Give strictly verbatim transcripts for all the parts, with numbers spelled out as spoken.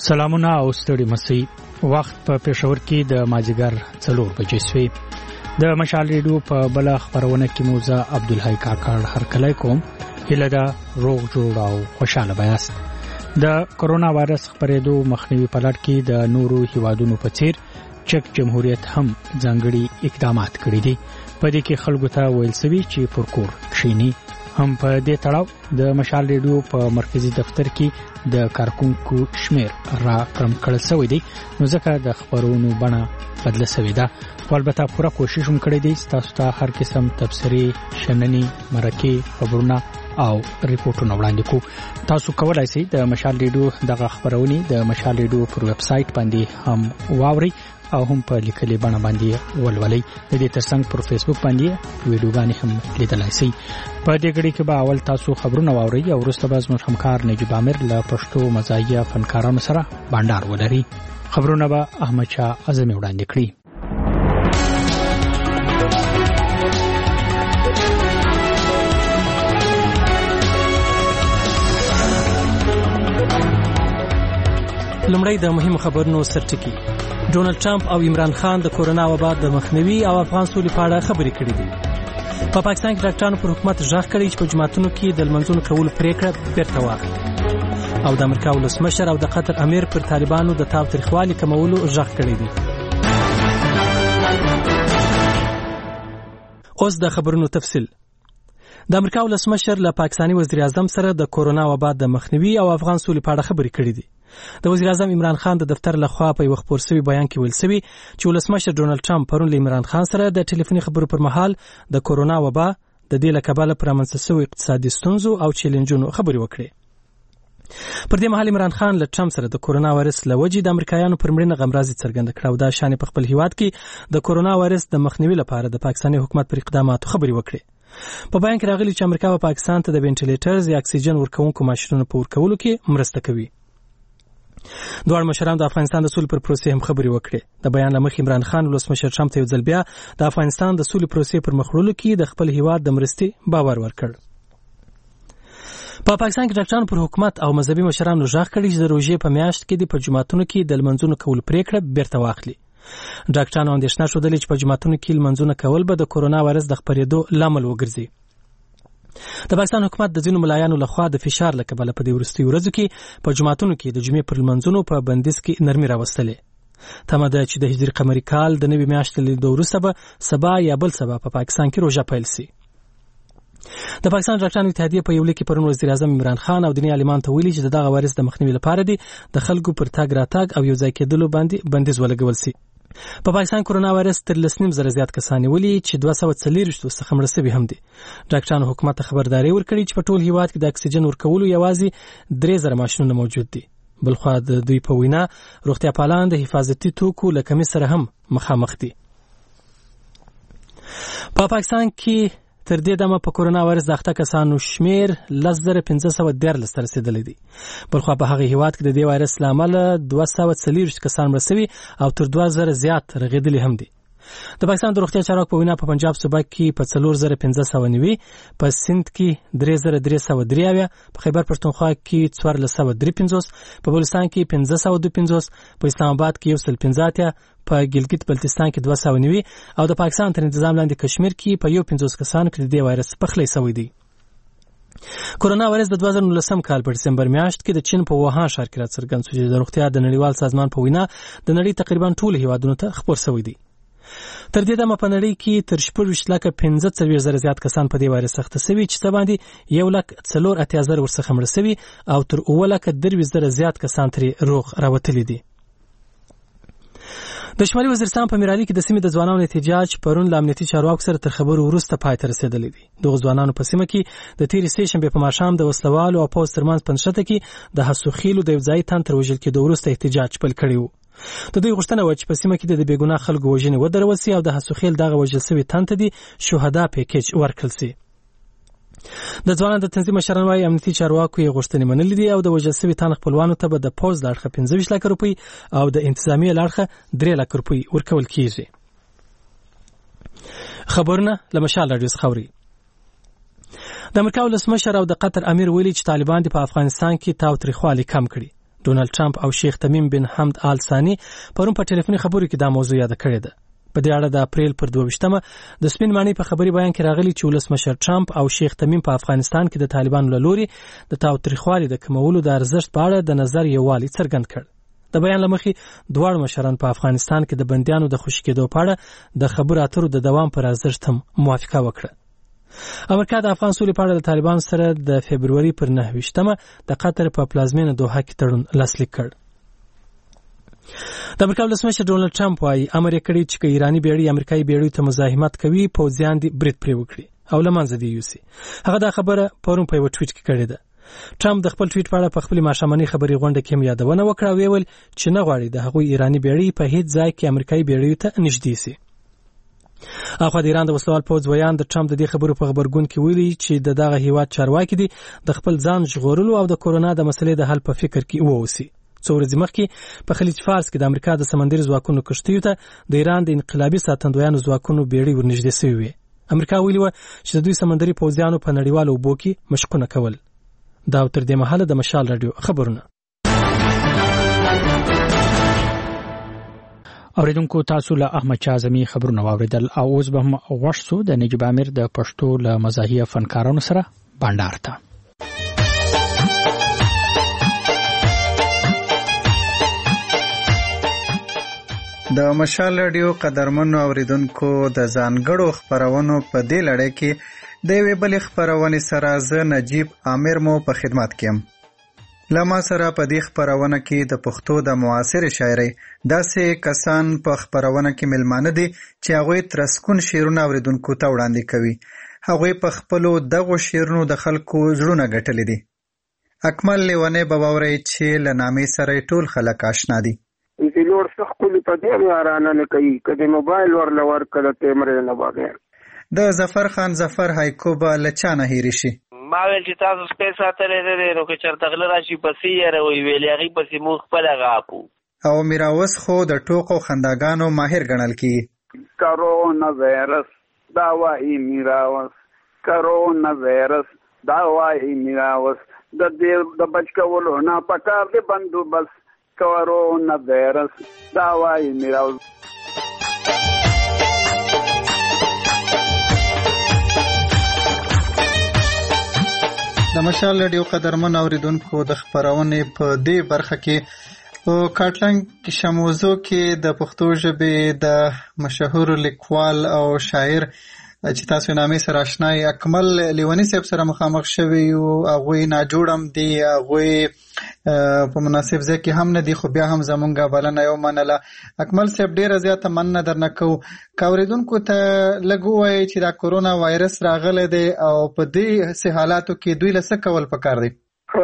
سلامونه او ستړي مسي وخت په پېښور کې د ماجیګر څلور بجې شوې د مشال ریډیو په بل خبرونه کې موزه عبدالحی کاکړ هرکلی کوم هله دا روغ جوړ او خوشاله بیاست د کرونا وایرس خپرېدو مخنیوي په لړ کې د نورو هیوادونو په څیر چک جمهوریت هم ځانګړي اقدامات کړي دي په دې کې خلکو ته ویل شوی چې پر کور کښیني هم په دې تړاو د مشال ریډیو په مرکزی دفتر کې د کارکونکو شمیر را کم کړل شوی دی نو ځکه د خبرونو بڼه بدله شوې ده خو البته پوره کوشش هم کړی دی تاسو ته هر قسم تبصرې شننې مرکې خبرونه او ریپورتونه وړاندې کوو تاسو کولای شئ د مشال ریډیو دغه خبرونه د مشال ریډیو پر ویب سټ باندې هم واورئ او هم په لیکلي بڼه باندې ولولئ د دې ترڅنګ پر فیسبوک باندې ویډیوګانې هم لیدلای شئ په دې غړي کې به اول تاسو خبرونه واورئ او وروسته به زموږ همکار نجیب عامر له پښتو مزاحیه فنکارانو سره بانډار ولري خبرونه به احمد شاه اعظمي وړاندې کړي لمړی د مهمو خبرونو سرټکی ډونالد ټرمپ او عمران خان د کورونا وبا د مخنیوي او افغان سولې په اړه خبرې کړې دي په پاکستان کې ډاکټرانو پر حکومت ژغ کړی چې په جماعتونو کې د لمنځونو کولو پریکړه بیرته واخلي او د امریکا ولسمشر او د قطر امیر پر طالبانو د تاوتریخوالي کمولو ژغ کړی دي اوس د خبرونو تفصیل د امریکا ولسمشر له پاکستاني وزیر اعظم سره د کورونا وبا د مخنیوي او افغان سولې په اړه خبرې کړې دي د وزیر اعظم عمران خان د دفتر لخوا په یو خبر سوي بیان کې ویل سوي چې ولسمشر ډونالد ټرمپ پرون له عمران خان سره د ټلیفوني خبرو پر مهال د کورونا وبا د دې لکباله پر منځ سوي اقتصادي ستونزو او چیلنجونو خبرې وکړې پر دې مهال عمران خان له ټرمپ سره د کورونا وایرس لوجې د امریکایانو پر مړینه غمرازي څرګنده کړه او دا شان په خپل هیواد کې د کورونا وایرس د مخنیوي لپاره د پاکستاني حکومت پر اقداماتو خبرې وکړې په بیان کې راغلي چې امریکا او پاکستان ته د وینټیلیټرز یا اکسیجن ورکوونکو ماشینونو په ورکولو کې مرسته کوي دوه مشران د افغانستان د سولې پر پروسې هم خبرې وکړې د بیان لمخ عمران خان ولسمشر ټرمپ ته یو ځل بیا د افغانستان د سولې پروسې پر مخ وړلو کې د خپل هیواد د مرستې باور ورکړ په پاکستان کې ډاکټرانو پر حکومت او مذهبي مشرانو ژغ کړی چې د روژې په میاشت کې د په جماعتونو کې د لمنځونو کول پریکړه بیرته واخلي ډاکټرانو اندېښنه ښودلې چې په جماعتونو کې لمنځونه کول به د کورونا وایرس د خپرېدو لامل وګرځي د پاکستان حکومت د ځینو ملایانو لخوا د فشار له کبله په دې وروستیو ورځو کې په جماعتونو کې د جمعې پر لمنځونو په بندیز کې نرمي راوستلې تمه ده چې د هجري قمري کال د نوي میاشتې له لیدو وروسته به سبا یا بل سبا په پاکستان کې روژه پیل شي د پاکستان ډاکټرانو اتحادیه په یو لیک کې پرون وزیر اعظم عمران خان او دیني عالمان ته ویلي چې دغه وایرس د مخنیوي لپاره دي د خلکو پر تګ راتګ او یو ځای کېدلو باندې بندیز ولګول شي په پاکستان کورونا وایرس تر لسنیم زره زیات کسان ولي چې دوه سوه څلوېښت څخه مړه شوي هم دي ډاکټرانو حکومت ته خبرداري ورکړي چې په ټول هیواد کې د اکسیجن ورکولو یوازې درې زره ماشینونه موجود دي بلخوا د دوی په وینا روغتیا پالان د حفاظتي توکو له کمۍ سره هم مخامخ دي په پاکستان کې تر دې دمه په کورونا وایرس د اخته کسانو شمیر لس زره پنځه سوه دیارلس ته رسېدلی دی بلخوا په هغه هیواد کې د دې وایرس له امله دوه سوه څلوېښت کسان مړه سوي او تر دوه زره زیات رغېدلي هم دي د پاکستان د روغتیا چارواکو په وینا په پنجاب صوبه کې په څلور زره پنځه سوه نوي په سند کې درې زره درې سوه درې اویا په خیبر پښتونخوا کې څوارلس سوه درې پنځوس په بلوچستان کې پنځه سوه دوه پنځوس په اسلام آباد کې یو سل پنځه اتیا په ګلګت بلتستان کې دوه سوه نوي او د پاکستان تر انتظام لاندې کشمیر کې په یو پنځوس کسانو کې د دې وایرس پخلی شوی دی کورونا وایرس د دوه زره نولسم کال په ډسمبر میاشت کې د چین په ووهان ښار کې راڅرګند شو چې د روغتیا د نړیوال سازمان په وینا د نړۍ تقریبا ټولو هیوادونو ته خپور شوی دی تر دې دمه په نړۍ کې تر شپږویشت لکه پنځه څلوېښت زره زیات کسان په دې وایرس اخته شوي چې څه باندې یو لک څلور اتیا زره ورڅخه مړه شوي او تر اووه لکه درویشت زره زیات کسان ترې روغ راوتلي دي د شمالي وزیرستان په میرالي کې د سیمې د ځوانانو احتجاج پرون له امنیتي چارواکو سره تر خبرو وروسته پای ته رسېدلی دی دغو ځوانانو په سیمه کې د تېرې سې شنبې په ماښام د وسلوالو او پوځ ترمنځ په نښته کې د هسوخیلو د یو ځایي تن تر وژل کېدو وروسته احتجاج پیل کړی و د دوی غوښتنه وه چې په سیمه کې د بېګناه خلکو وژنې ودرول سي او د هسوخیل دغه وژل سوي تن ته د شهدا پیکیج ورکړل سي د ځوانانو د تنظیم مشران وايي امنیتي چارواکو یې غوښتنې منلې دي او د وژل سوي تن خپلوانو ته به د پوځ له اړخه پنځه ویشت لکه روپۍ او د انتظامیې له اړخه درې لکه روپۍ ورکول کیږي خبرونه له مشال راډیو څخه اورئ د امریکا ولسمشر او د قطر امیر ویلي چې طالبان په افغانستان کې تاوتریخوالي کم کړي ډونالد ټرمپ او شیخ تمیم بن حمد آل ثانی پرون په ټلیفوني خبرو کې دا موضوع یاد کړې ده. په دې اړه د اپریل پر دوه ویشتمه د سپین ماڼۍ په خبري بیان کې راغلي چې ولسمشر ټرمپ او شیخ تمیم په افغانستان کې د طالبانو له لوري د تاوتریخوالي د کمولو د ارزښت په اړه د نظر یووالي څرګند کړ. د بیان له مخې دواړو مشران په افغانستان کې د بندیانو د خوشي کېدو په اړه د خبرو اترو د دوام پر ارزښت هم موافقه وکړه. امریکا د افغان سولې په اړه د طالبانو سره د فبروري پر نهه ویشتمه د قطر په پلازمینه دوحه کې تړون لاسلیک کړ. د امریکا ولسمشر ډونالد ټرمپ وايي امر یې کړی چې ایرانی بیړۍ امریکایي بیړۍ ته مزاحمت کوي پوځیان دي برید پرې وکړي او له منځه دي یوسي. هغه دا خبره پرون په یو ټویټ کې کړې ده. ټرمپ د خپل ټویټ په اړه په خپل ماښامنۍ خبري غونډه کې هم یادونه وکړه او ویل چې نه غواړي د هغوی ایرانی بیړۍ په هیڅ ځای کې امریکایي بیړۍ ته نږدې شي. اخو د ایران د وسلوال پوځ ویان د ټرمپ د دې خبرو په خبرګون کې ویلي چې د دغه هیواد چارواکي دي د خپل ځان ژغورلو او د کورونا د مسلې د حل په فکر کې ووسی. څو ورځې مخکې په خلیج فارس کې د امریکا د سمندري ځواکونو کشتیو ته د ایران د انقلابي ساتندویانو ځواکونو بیړۍ ورنږدې شوې وې. امریکا ویلي وه چې د دوی سمندري پوځیانو په نړیوالو اوبو کې مشقونه کول. دا تر دې مهاله د مشال رادیو خبرونه. اوریدونکو تاسو له احمد شاه اعظمي خبرونه واوریدل او اوس به هم غوښ سو د نجیب امیر د پښتو له مزاحیه فنکارانو سره بانډار ته. د مشال رادیو قدرمنو اوریدونکو د ځانګړو خبرونو په دې لړۍ کې د یوې بلې خبرونې سره زه نجیب امیر مو په خدمت کې یم. له ما سره په دې خبرونه کې د پښتو د معاصرې شاعرۍ داسې کسان په خبرونه کې ملمانه دي چې هغوی ترسکون شعرونه اوریدونکو ته وړاندې کوي. هغوی په خپلو دغو شعرونو د خلکو زړونه ګټلي دي. اکمل لیونی به واورئ چې له نامې سره ټول خلک آشنا دي. لوړ څه ښکلي په دې یارانه نه کوي که د موبایل ورله ورکړه کیمرې نه بغیر. د ظفر خان ظفر هایکو به له چا نه هېرې شي. ما ویل چې تاسو سپی ساتلی نه دی نو که چېرته غله راشي پسې یېروئ ویلې هغې پسې موږ خپله غاپو. او میراوس خو د ټوکو خنداګانو ماهر ګڼل کېږي. کرونا ویرس دا وایي میراوس کرونا ویرس دا وایي میراوس د دې د بچ کولو نه پکار دی بندوبست کرونا ویرس دا وایي میراوس. د مشال رادیو قدرمن اوریدونکو د خبرونې په دې برخه کې په کاټلنګ شموزو کې د پښتو ژبې د مشهور لیکوال او شاعر چې تاسو نامې سره آشنای اکمل لیونی صاحب سره مخامخ شوي یو. هغوی ناجوړم دي، هغوی په مناسب ځای کې هم نه دي، خو بیا هم زمونږ بلنه یې ومنله. اکمل صاحب ډېره زیاته مننه درنه کوو. که اورېدونکو ته لږ ووایئ چې دا کورونا وایرس راغلی دی او په دې حالاتو کې دوی له څه کول پکار دی؟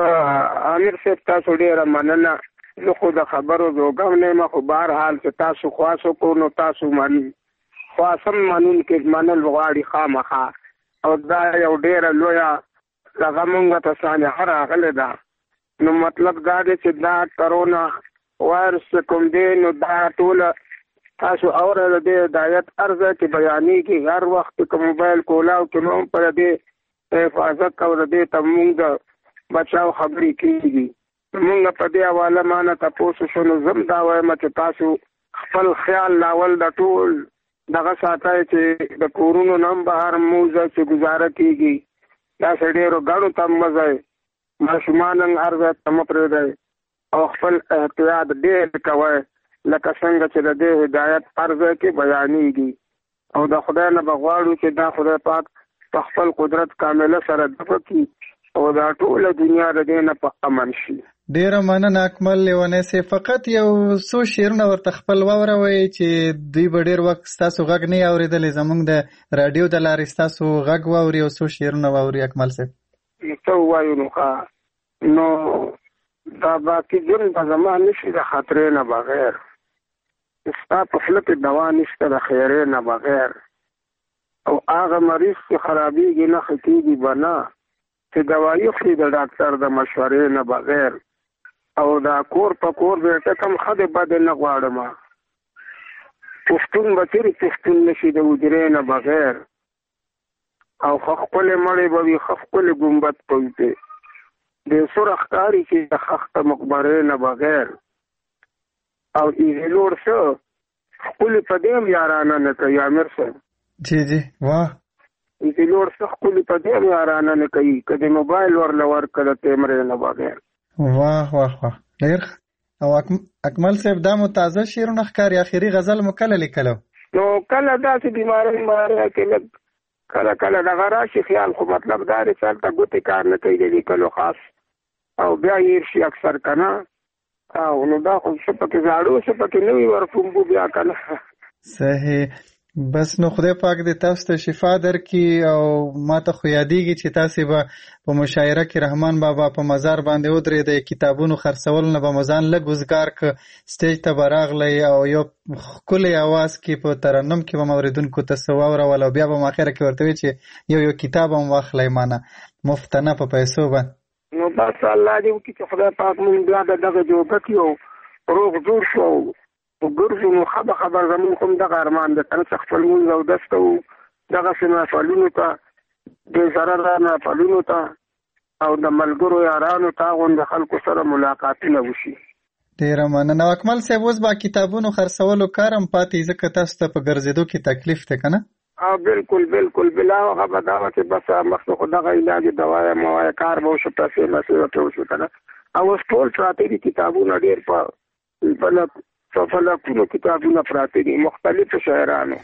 امیر صاحب تاسو ډېره مننه. زه خو د خبرو زوګم نه یم، خو بهرحال چې تاسو خواست وکړو نو تاسو منئ. خواصم منونکي منل غواړي خامخا او دا یو ډېره لویه هغه مونږ ته سانحه راغلې ده. نو مطلب دا دی چې دا کرونا وایرس چې کوم دی نو دا ټوله تاسو اوره د دې هدایت هر ځای کې بیانېږي. هر وخت که موبایل کولاو کې نو هم پر دې حفاظت او د دې ته مونږ د بچاو خبرې کېږي. مونږ په دې حواله مانه تپوس شو نو زم دا وایم چې تاسو خپل خیال لاول د ټول دغه ساتای چې د کورونو نم بهر موزه چې گزاره کیږي. دا سړیرو غاړو تم مزای ماشومان هر ځای تم پرې دی او خپل احتیاط ډېر کوي لکه څنګه چې د دې هدایت هر ځای کې بیانېږي. او د خدای نه بغواړو چې دا خدای پاک په خپل قدرت کامله سره دفع کړي او دا ټوله دنیا د دې نه په امن شي. ډیره مننه اکمل لیونی صاحب. فقط یو څو شعرونه ورته خپل واوروئ چې دوی به ډېر وخت ستاسو غږ نه اورېدلی، زموږ د راډیو د لارې ستاسو غږ واوري او څو شعرونه واوري. اکمل صاحب څه ووایو نو ښه نو دا باقي ژوند به زما نشي د خطرې نه بغیر، ستا په خوله کې دوا نشته د خیرې نه بغیر، او هغه مریض چې خرابېږي نه ښه کېږي به نه چې دوایي خوري د ډاکټر د مشورې نه بغیر. او دا کور په کور بیټه کم خدای بد نه غواړم، پښتون به تیرې پښتون نشي د حجرې نه بغیر، او خپلې مړې به وي خپلې ګمبد په وي. د سور اختاری چې د خخت مقبره نه بغیر او ایزلور شو خپل په دې یارانه نه کوي امیر صاحب. جی جی واه ایزلور شو خپل په دې یارانه نه کوي کله موبایل ورل ورکړه تیمره نه بغیر. واه واه واه ډیر. او اکمل صاحب دا مو تازه شعرونه ښکاري، اخري غزل مو کله لیکلو؟ نو کله داسې بیماری بیماری کې کله کله دغه راشي خیال، خو مطلب دا دی چې هلته ګوتې کار نه کوي د لیکلو خاص، او بیا هیر شي اکثر که نه. او نو دا خو څه پکې زاړو څه پکې نوي ورکومبو بیا که نه. صحیح. بس نو خدای پاک دې تاسو ته شفا درکړي. او ما ته خو یادېږي چې تاسې به په مشاعره کې رحمان بابا په مزار باندې ودرېدئ، کتابونو خرڅولو نه به مو ځان لږ وزګار که سټیج ته به راغلی او یو ښکلی اواز کې په ترنم کې به مو اورېدونکو ته څه واورول، او بیا به مو اخره کې ورته وي چې یو یو کتاب هم واخلی مانه مفت نه په پیسو به. نو بس الله دې وکړي چې خدای پاک مونږ بیا د دغه جوګه کې او روغ جوړ شو ګرځو. نو خبر خبر زمون کوم دغه ارمان د کنه خپل مون او دسته او دغه سیمه فالونو ته د zarar نه فالونو ته او د ملګرو یارانو ته غون د خلکو سره ملاقاتونه وشي. ډیر مننه. اکمل صاحب اوس با کتابونو خرڅولو کارم پاتې ځکه تاسو ته په ګرځېدو کې تکلیف ته کنه؟ اه بالکل بالکل بلا هغه بداوه چې بس مخکې دغه علاج دوايا موای کار به شو تاسو مسله ته وشو کنه. او ټول پراته دي کتابونه ډیر په بل فلکونو کتابونه پراته دي مختلفو شاعرانو.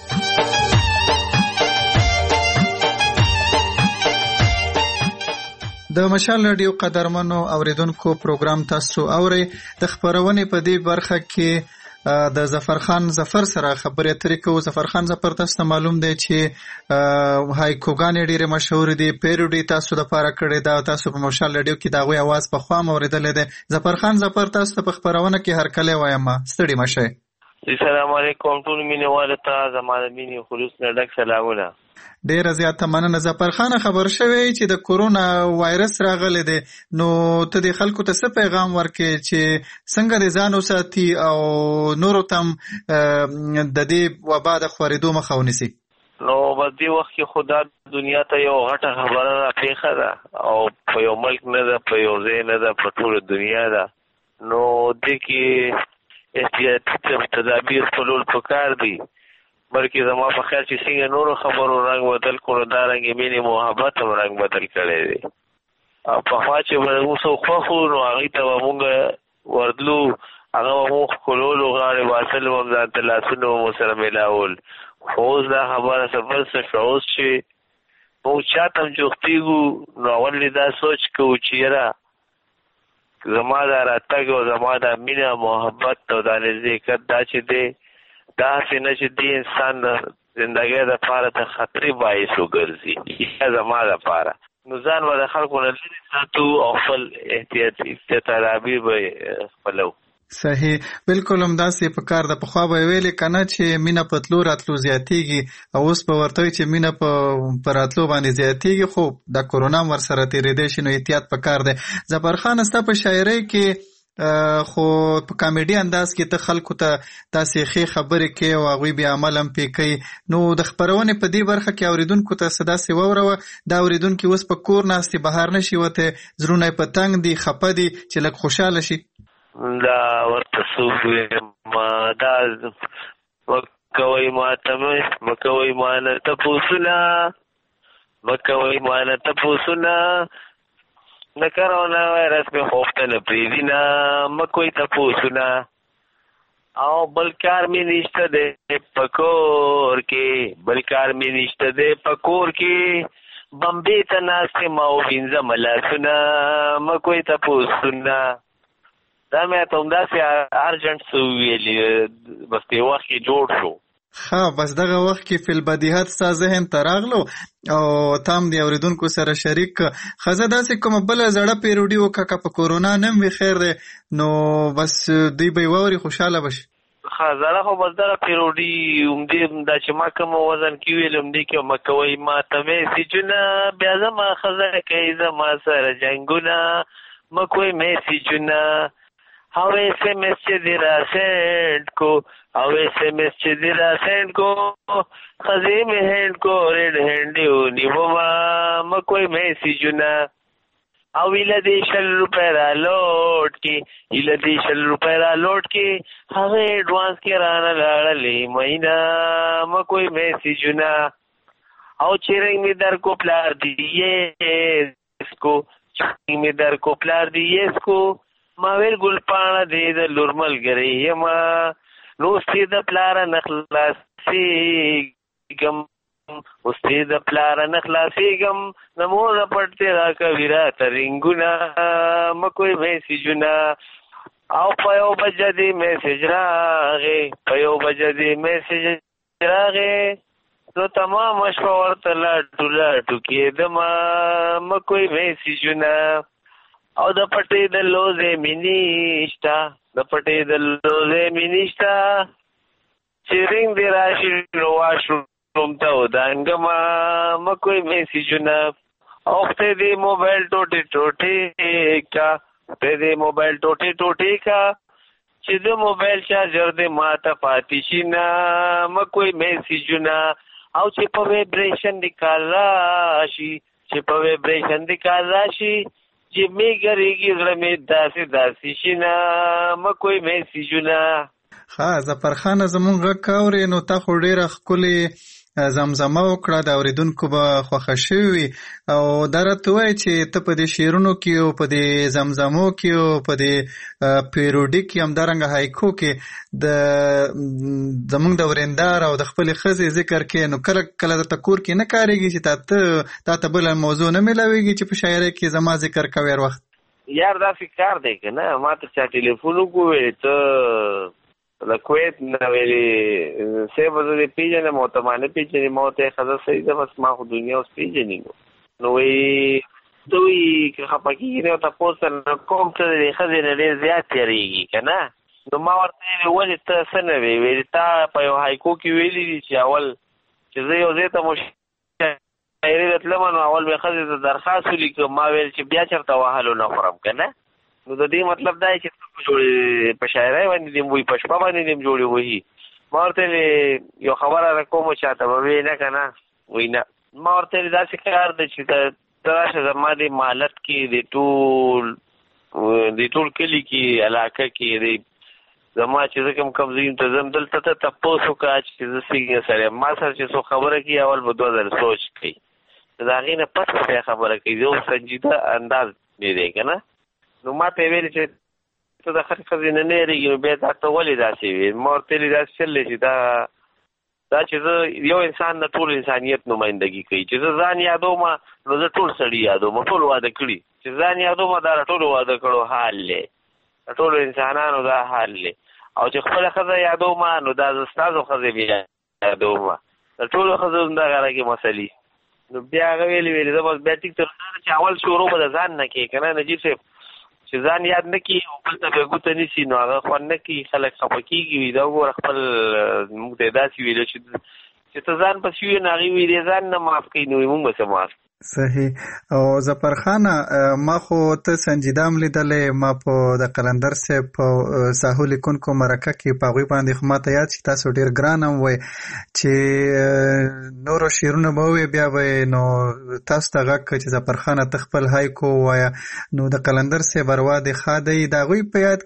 د مشال رادیو قدرمنو اوریدونکو پروګرام تاسو اورئ. د خبرونې په دې برخه کې د ظفرخان ظفر سره خبرې اترې کوو. ظفرخان ظفر تاسو ته معلوم دی چې هایکوګانې ډېرې مشهور دي، پیروډي تاسو لپاره کړې ده، تاسو په مشال رادیو کې د هغوی اواز پخوا هم اورېدلی دی. ظفرخان ظفر تاسو ته په خپرونه کې هرکلی وایم، ستړي مه شئ. السلام علیکم ټول مینوالو ته زما د مینې خلوص نه ډک سلامونه. ډیره زیاته مننه. ظفرخان خبر شوی چې د کورونا وایرس راغلی دی، نو ته د خلکو ته څه پیغام ورکې چې څنګه د ځان وساتي او نورو ته هم د دې وبا د خورېدو مخه ونیسي؟ نو په دې وخت کې خدا دنیا ته یو غټه خبره راپېښه ده او په یو ملک نه ده، په یو ځای نه ده، په ټوله دنیا ده. نو دې کې احتیاطي تدابیر خپلول پکار دي، بلکې زما په خیال چې څنګه نورو خبرو رنګ بدل کړو دا رنګ مینې محبت هم رنګ بدل کړی دی. او پخوا چې به موږ څوک خوښ وو نو هغوی ته به مونږ ورتلو، هغه به مونږ ښکلولو، غاړې باسل به هم ځان ته لاسونه به مو سره میلاول. خو اوس دا خبره څه بل څه شوه. اوس چې مونږ چا ته هم جوختېږو نو اول دا سوچ کوو چې یاره زما دا راتګ او زما دا مینه محبت او دا نزدېکت دا چې دی دا هسې نه چې دې انسان د زندګۍ دپاره د خطرې باعث وګرځي یا زما دپاره. نو ځان به د خلکو نه لرې ساتو او خپل احتیاطي تدابیر به خپلو. صحیح، بالکل همداسې په کار ده. پخوا به یې ویلې که نه چې مینه په تلو راتلو زیاتېږي، او اوس به ورته وایي چې مینه په راتلو باندې زیاتېږي، خو د کورونا هم ورسره تېرېدی شي، نو احتیاط په کار دی. ظفرخان ستا په شاعرۍ کې خو په کامیډي انداز کې ته خلکو ته داسې ښې خبرې کوي او هغوی بیا عمل هم پې کوي. نو د خپرونې په دې برخه کې اورېدونکو ته څه داسې واوروه، دا اورېدونکي اوس په کور ناست دي، بهر نه شي وتی، زړونه یې په تنګ دي، خفه دي، چې لږ خوشحاله شي. دا ورته څوک ویم دا مکوئ ماته مکوئ مانه تپوسونه مکوئ مانه تپوسونه د کرونا وایرس مې خوفته نه پرېږدي مکوئ تپوسونه او بل کار مې نشته دی په کور کې بل کار مې نشته دی په کور کې بمبې ته ناست یم او وینځم لاسونه مکوئ تپوسونه. دا مې ته همداسې ارجنټ څه وویلي بس دې وخت کې جوړ شو. ښه، بس دغه وخت کې فی البدیهت ستا ذهن ته راغلو او تا هم د اورېدونکو سره شریک کړه. ښه، زه داسې کومه بله زړه پیروډي وکړه که په کورونا نه هم وي خیر دی، نو بس دوی به یې واوري خوشحاله به شي. ښه، زړه خو بس دغه پیروډي همدې دا چې ما کوم وزن کې ویل همدې کې مه کوئ ماته میسیجونه بیا زما ښځه کوي زما سره جنګونه مه کوئ میسیجونه او ایس ایم ایس چې دې را سینډ کو او ایس ایم ایس چې دې را سینډ کو ښځې مې هینډ کو ریډ هینډ یې ونیومه مه کوئ میسیجونه. او ویل دې شل روپۍ را لوټ کې ویل دې شل روپۍ را لوټ کې هغه ایډوانس کې رانه لاړلې مینا مکوئی میسیجونه او چرنګ می در کو پلار دی اسکو چرنګ می در کو پلار دی اسکو ما ویل ګل پاڼه دې د لور ملګری یما نوستې د پلار نخلاصي ګم اوستې د پلار نخلاصي ګم نمو د پټ را کویرا ترنګونه مکوئی میسیجونه او پيو بجدي میسیج راغې پيو بجدي میسیج راغې نو تمام شپه ورته لاټو لاټو کېدما مکوئی میسیجونه او د پټې د لوزې مینیشتا د پټې د لوزې مینیشتا چرنګ دی راشي نو واشروم ته ودانګما مکوئی میسیجونه او ته دې موبایل ټوټې ټوټې کا ته دې موبایل ټوټې ټوټې کا چې د موبایل چارجر دې ماته پاتې شي نه مکوئی میسیجونه او چې په ویبریشن دی کار راشي چې په ویبریشن دی کار راشي چې می ګریږي زړه مې داسې داسې شي نه مکوئی میسیجونه. ښه ظفرخانه زمونږ غږ اورې نو تا خو ډېره ښکلې زمزمه وکړه د اورېدونکو به خوښه شوې وي او دا راته ووایه چې ته په دې شعرونو کې او په دې زمزمو کې او په دې پیروډي کې همدارنګه هایکو کې د زمونږ د ورندار او د خپلې ښځې ذکر کې نو کله کله درته کور کې نه کارېږي چې تا تا ته بله موضوع نه میلاویږي چې په شاعرۍ کې زما ذکر کوې هر وخت؟ یار داسې کار دی که نه ما ته چا ټلیفون وکړو ته د کویت نه ویلې صاحب زه دې پېژنم او ته ما نه پېژنې ما ورته یې ښځه صحیح ده بس ما خو دنیا اوس پېژنې نو وایي ته وایي که خفه کېږي نه تپوس نه کوم ته د دې ښځې نه ډېر زیات تېرېږي که نه نو ما ورته ویلې ولې ته څه نه وې ویلې تا په یو هایکو کې ویلي دي چې اول چې زه یو ځای ته مو شاعري ته تلم نو اول مې ښځې ته درخواست ولیکه ما ویل چې بیا چېرته وهلو نه خورم که نه نو د دې مطلب دا چې ته په جوړې په شاعرۍ باندې دې وایي په شپه باندې دې جوړې وهي ما ورته ویلې یو خبره را کوم چاته به ویې نه که نه وایي نه ما ورته ویلې داسې کار دی چې ته راشه زما دې مالت کې د ټول د ټول کلي کې علاقه کې د زما چې زه کوم کوم ځای ته ځم دلته ته تپوس وکړه چې زه څنګه سړی یم ما سره چې څوک خبره کوي اول به دوه ځله سوچ کوي د هغې نه پس بیا خبره کوي یو سنجیده انداز دی دی که نه نو ما ته یې ویلې چې ته د هرې ښځې نه نه یېرېږي نو بیا دا ته ولې داسې وې ما ورته ویلې داسې چل دی چې دا دا چې زه یو انسان د ټول انسانیت نمایندګي کوي چې زه ځان یادوم نو زه ټول سړي یادوم ټول واده کړي چې ځان یادوم دا ټولو واده کړو حال دی د ټولو انسانانو دا حال دی او چې خپله ښځه یادوم نو دا زه ستاسو ښځې بیا یادوم د ټولو ښځو همدغه راکې مسلې نو بیا هغه ویلې ویلې زه بس بیا ټیک تر چې اول شروع به د ځان نه کوې که نه نجیب صاحب چې ځان یاد نه کړي او بل ته بیا ګوته نیسي نو هغه خوند نه کوي خلک خفه کېږي دا وګوره خپل موږ ته یې داسې ویلو چې چې ته ځان پسې وي نو هغې ویلې ځان نه معاف کوي نو موږ به څه معاف صحیح او ظفرخانه ما خو ته سنجیده هم لیدلې ما په د قلندر صاحب په ساحو لیکونکو مرکه کې په هغوی باندې خو ما ته یاد چې تاسو ډېر ګران هم وی چې نورو شعرونه به ووایې بیا به نو تاسو ته غږ کړه چې ظفرخانه ته خپل هایکو ووایه نو د قلندر صاحب اروا دې ښه دی د هغوی په یاد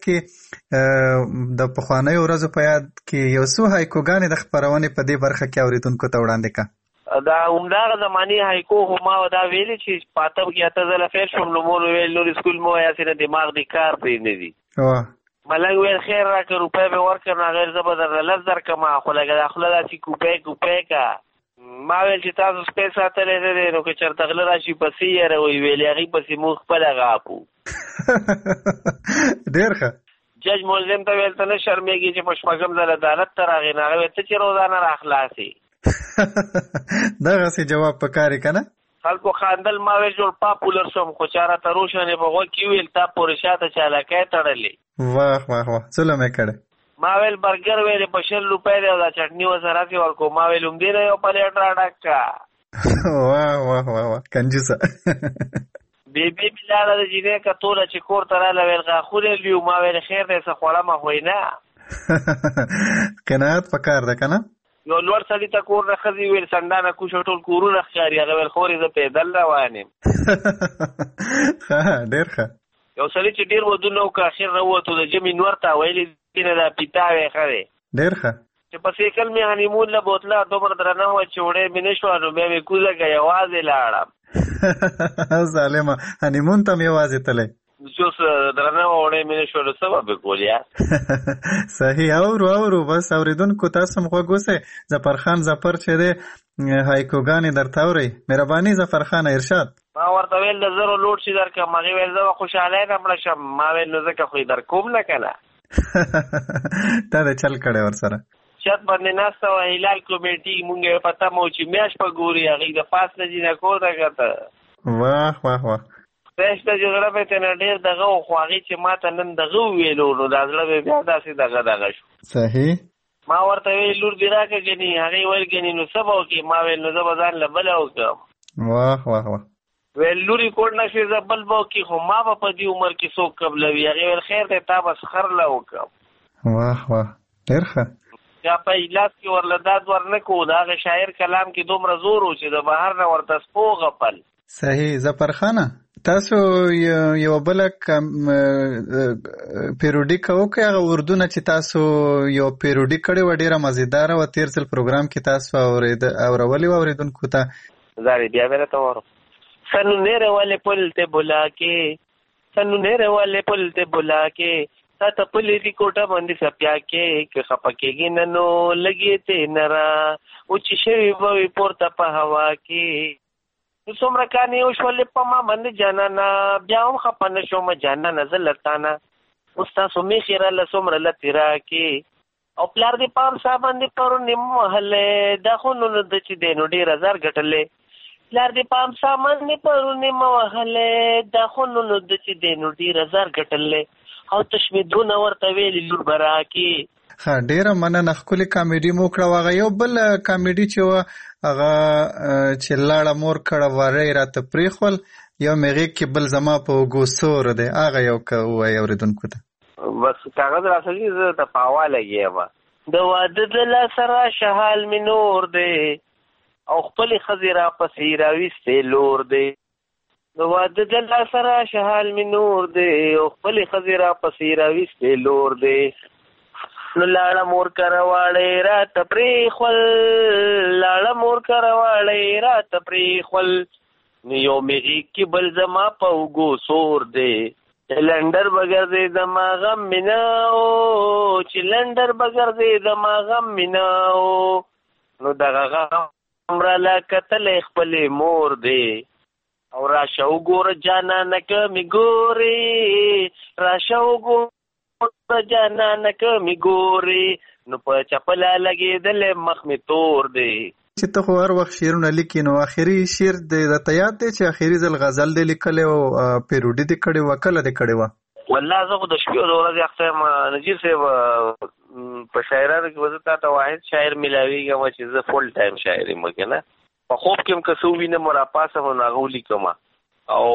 کې د پخوانیو ورځو په یاد کې یو څو هایکوګانې د خپرونې په دې برخه کې اورېدونکو ته وړاندې کړه دا همدغه زمانې هایکو خو ما دا ویلې چې په اته کې اته ځله فیل شوم نو مور ویل نور سکول مو وایاسې نه دماغ دې کار پرې نه دي ملنګ ویل خیر راکړه روپۍ مې ورکړه نو هغې زه به درله لس درکړم خو لکه دا خوله داسې کوپی کوپی که ما ویل چې تاسو سپی ساتلی نه دی نو که چېرته غله را شي پسې یېروئ ویلې هغې پسې موږ خپله غاپو ډېر ښه جج ملزم ته ویل ته نه شرمېږي چې په شپږم ځل عدالت ته راغې نو هغه ویل ته چې روزانه را خلاصې دغسې جواب پکاري که نه خلکو خاندل ما ویل جوړ پاپولر شوم خو چا راته روشنې په غوږ کې ویل تا پورې شاته چالاکی تړلې واه واه واه ظلم یې کړی ما ویل برګر ویلې په شل روپۍ دی او دا چټني ورسره راسې ورکړو ما ویل همدې نه یو پلیټ را ډک کړه واه واه واه واه کنجوسه بې بې مې لاړه د جینۍ کتوله چې کور ته راله ویل غاښونه لیو ما ویل خیر دی څه خوړمه خو یې نه قناعت پکار ده که نه یو لوړ سړي ته کور نه ښځې ویل سنډانه کوشو ټول کورونه ښکاري. هغه ویل خورې زه پیدل روان یم. ډېر ښه. یو سړي چې ډېر ودونه وکړه اخر راووتو د ژمي نور ته ویلې نه دا پیتاوی ښه دی. ډېر ښه. چې په سیکل مې هنیمون له بوتله دومره درنه وه چې وړی مې نه شوه نو بیا مې کوزه کړه یوازې لاړم. ظالمه هنیمون ته مې یوازې تللی چې اوس درنه وه وړی مې نه شوه نو څه به مې کول یار. صحیح. اورو اورو بس اورېدونکو تاسو هم غوږ اوسئ. ظفرخان ظفر چې دی هایکوګانې درته اورئ. مهرباني ظفرخانه ارشاد. ما ورته ویل د زرو لوډ شي درکړم. هغې ویل زه به خوشحالی نه مړه شم. ما ویل نو ځکه خو یې در کوم نه که نه. تا د چل کړی ورسره. چت باندې ناسته وه هلال کمیټي مونږ یې په تمه و چې میاشت په ګوري هغې د پاس نه جینه کور ته کته. واه واه واه. خدای شته چې زړه مې ترې ډېر دغه و خو هغې چې ما ته نن دغه وویلو نو دا زړه مې بیا داسې دغه دغه شو. صحیح. ما ورته ویل لور دې راکړه ګنې هغې ویل ګنې نو څه به وکړې. ما ویل نو زه به ځان له بله وکړم. واه واه واه. ویل لورې کوډ نه شوې زه بل به وکړي خو ما به په دې عمر کې څوک قبلوي. هغې ویل خیر دی تا بس خر له وکړم. واه واه ډېر ښه. یا په اجلاس کې ورله داد ور نه کوو. د هغه شاعر کلام کې دومره زور و چې د بهر نه ورته سپو غپل. صحیح. ظفرخانه تاسو یو بله پیروډي کوئ هغه اردونه چې تاسو یو پیروډي کړې وه ډېره مزېداره وه تېر ځل پروګرام کې تاسو اورولې وه اورېدونکو ته. زارې بیا مې راته وارو. سنونیره والے پل تے بلا کے سنونیره والے پل تے بلا کے ساته پلې دی کوټه باندې سپیا کې که خپه کېږي نه نو لګې ته نرا او چې شوي به وي پورته په هوا کې. نو څومره کانې وشولې په ما باندې جانانه بیا هم خپه نه شوم جانانه زه له تانه اوس تاسو میخې راله څومره لتې راکې او پلار دې پام سا باندې پرونې وهلی دا خو نو د چې دی نو ډېر هزار ګټلی. پلار دې پام سا باندې پرونې مه وهلی دا خو نو د چې دی نو ډېر هزار ګټلی او تشمیدونه ورته ویلي لور به راکې. ښه ډېره مننه. ښکلې کامیډي مو وکړه. هغه یو بل کامیډي چې وه هغه چې لاړه مور کړه وری راته پرېښول یو مې غېږ کې بل زما په اوږو سور دی هغه یو که ووایي اورېدونکو ته. بس کاغذ راسلي زه ته په هوا لګېیم. د واده د لاسه راشه حال مې نور دی او خپلې ښځې راپسې راویستې لور دی. د واده د لاسه راشه حال مې نور دی او خپلې ښځې راپسې راویستې لور دی. نو لاړه مور کره واړی راته پرېښول لاړه مور کره واړی راته پرېښول نو یو مې غېږ کې بل زما په اوږو سور دی. چې لنډر به ګرځېدما غم مې نه و چې لنډر به ګرځېدما غم مې نه و نو دغه غم راله کتلی خپلې مور دی. او راشه وګوره جانانه که مې ګورې راشه وګوره جانانه که مې ګورې نو په چپله لګېدلی مخ مې تور دی. چې ته خو هر وخت شعرونه لیکي نو آخري شعر دې درته یاد دی چې آخري ځل غزل دې لیکلی او پیروډي دې کړې وه کله دې کړې وه؟ والله زه خو د شپې او د ورځې اخته یم نجیب صاحب په شاعرانو کې به زه تا ته واحد شاعر میلاویږم چې زه فول ټایم شاعر یم که نه په خوب کې هم که څه ووینم راپاسم نو هغه ولیکم او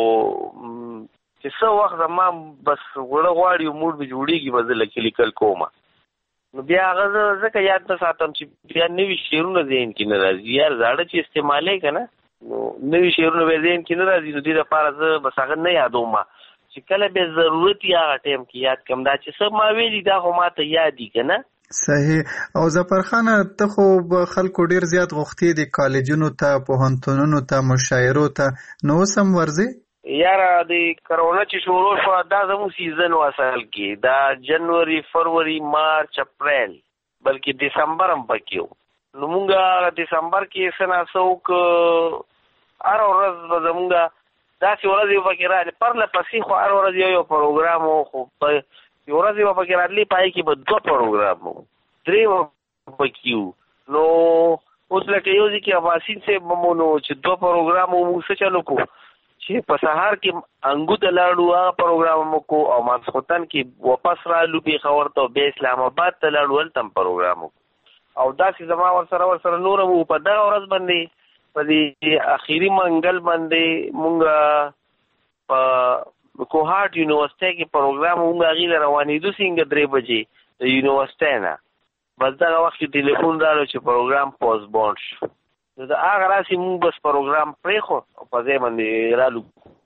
چې څه وخت زما بس غوړه غواړي او موډ مې جوړېږي به زه لکې لیکل کوم نو بیا هغه زه ځکه یاد نه ساتم چې بیا نوي شعرونه ذهن کې نه راځي. یار زاړه چې استعمالوي که نه نو نوي شعرونه بیا ذهن کې نه راځي نو دې لپاره زه بس هغه نه یادوم چې کله بیا ضرورت یې هغه ټایم کې یاد کړم دا چې څه ما ویلي دا خو ما ته یاد دي که نه. صحیح. او ظفرخانه ته خو خلکو ډېر زیات غوښتي دي کالجونو ته پوهنتونونو ته مشاعرو ته نو اوس هم ورځې؟ یاره د کرونا چې شروع شوه دا زموږ سیزن و اصل کې دا جنوري فروری مارچ اپریل بلکې دسمبر هم پکې و نو مونږ دسمبر کې څه نه څه وکړو هره ورځ به زمونږ داسې ورځې به پکې راتلې پرله پسې خو هره ورځ یو یو پروګرام و خو په یو ورځې به پکې راتلې په هغې کې به دوه پروګرام و درې به پکې وو نو اوس لکه یو ځای کې اباسین صاحب به مو نو چې دوه پروګرام و موږ څه چلو کړو چې په سهار کې انګو ته لاړو هغه پروګرام مو کو او ماسخوتن کې واپس رالو پېښور ته بیا اسلام آباد ته لاړو هلته هم پروګرام وکړو او داسې زما ورسره ورسره نور هم په دغه ورځ باندې په دې اخري منګل باندې مونږ په کوهاټ یونیورسټۍ کې پروګرام مونږ هغې له روانېدو څنګه درې بجې د یونیورسټۍ نه بس دغه وخت کې ټلیفون راغی چې پروګرام پوز بونډ شو. نو د هغه راسي موږ بس پروګرام پرېښو او په ځای باندې رالو.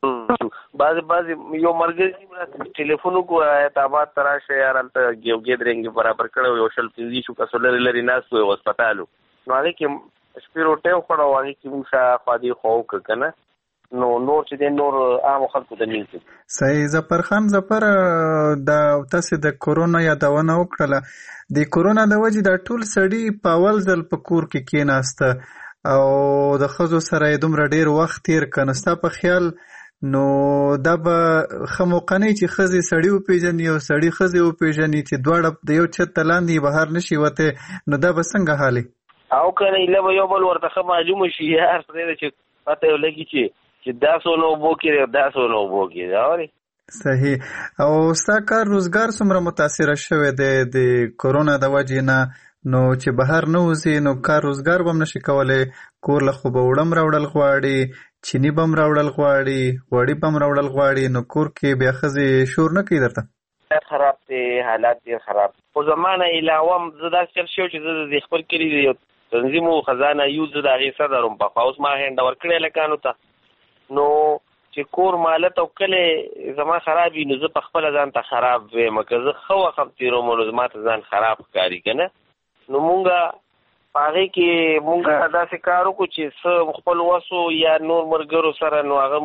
بعضې بعضې یو ملګري ټلیفون وکړو حیدرآباد ته راشه یار هلته یو ګیدرینګ برابر کړی یو شل پنځه شو کسو لرې لرې ناست و یو هسپتال و. نو هغې کې شپې روټۍ وخوړه او هغې کې موږ شاخوا دې خوا وکړه که نه نو نور چې دی نور عامو خلکو ته نیل کړي. صحیح. ظفر خان ظفر د تاسې د کورونا یادونه وکړله د کورونا د وجې دا ټول سړي په اول ځل په کور کې کېناسته او د ښځو سره یې دومره ډېر وخت تېر کړه. نو ستا په خیال نو دا به ښه موقع نه چې ښځې سړي وپېژني او سړي ښځې وپېژني چې دواړه د یو چت لاندې بهر نه شي وتی نو دا به څنګه حال او که نه ایله به یو بل ورته ښه معلومه شي یار خدای ده چې پته یو لګي چې چې دا څونه اوبو کې دی دا څونه اوبو کې دی اورې. صحیح. او ستا کار روزګار څومره متاثره شوی دی د کورونا د وجې نه نو چې بهر نه وځي نو کار روزګار به هم نشي کولی کور له خو به وړم راوړل غواړي چینی به هم راوړل غواړي غوړي به هم راوړل غواړي نو کور کې بیا ښځې شور نه کوي درته خراب دی حالات ډېر خراب. خو زما نه علاوه هم زه داسې چل شوی چې زه د خپل کلي د یو تنظیم و خزانه یو زه د هغې صدر وم پخوا اوس ما هینډ اوور کړی هلکانو ته نو چې کور مالت او کلی زما خراب وي نو زه په خپله ځان ته خراب ویم که زه ښه وخت هم تېروم نو زما ته ځان خراب ښکاري که نه. نو مونږه په هغې کې مونږه داسې کار وکړو چې څه خپل وسو یا نور ملګرو سره نو هغه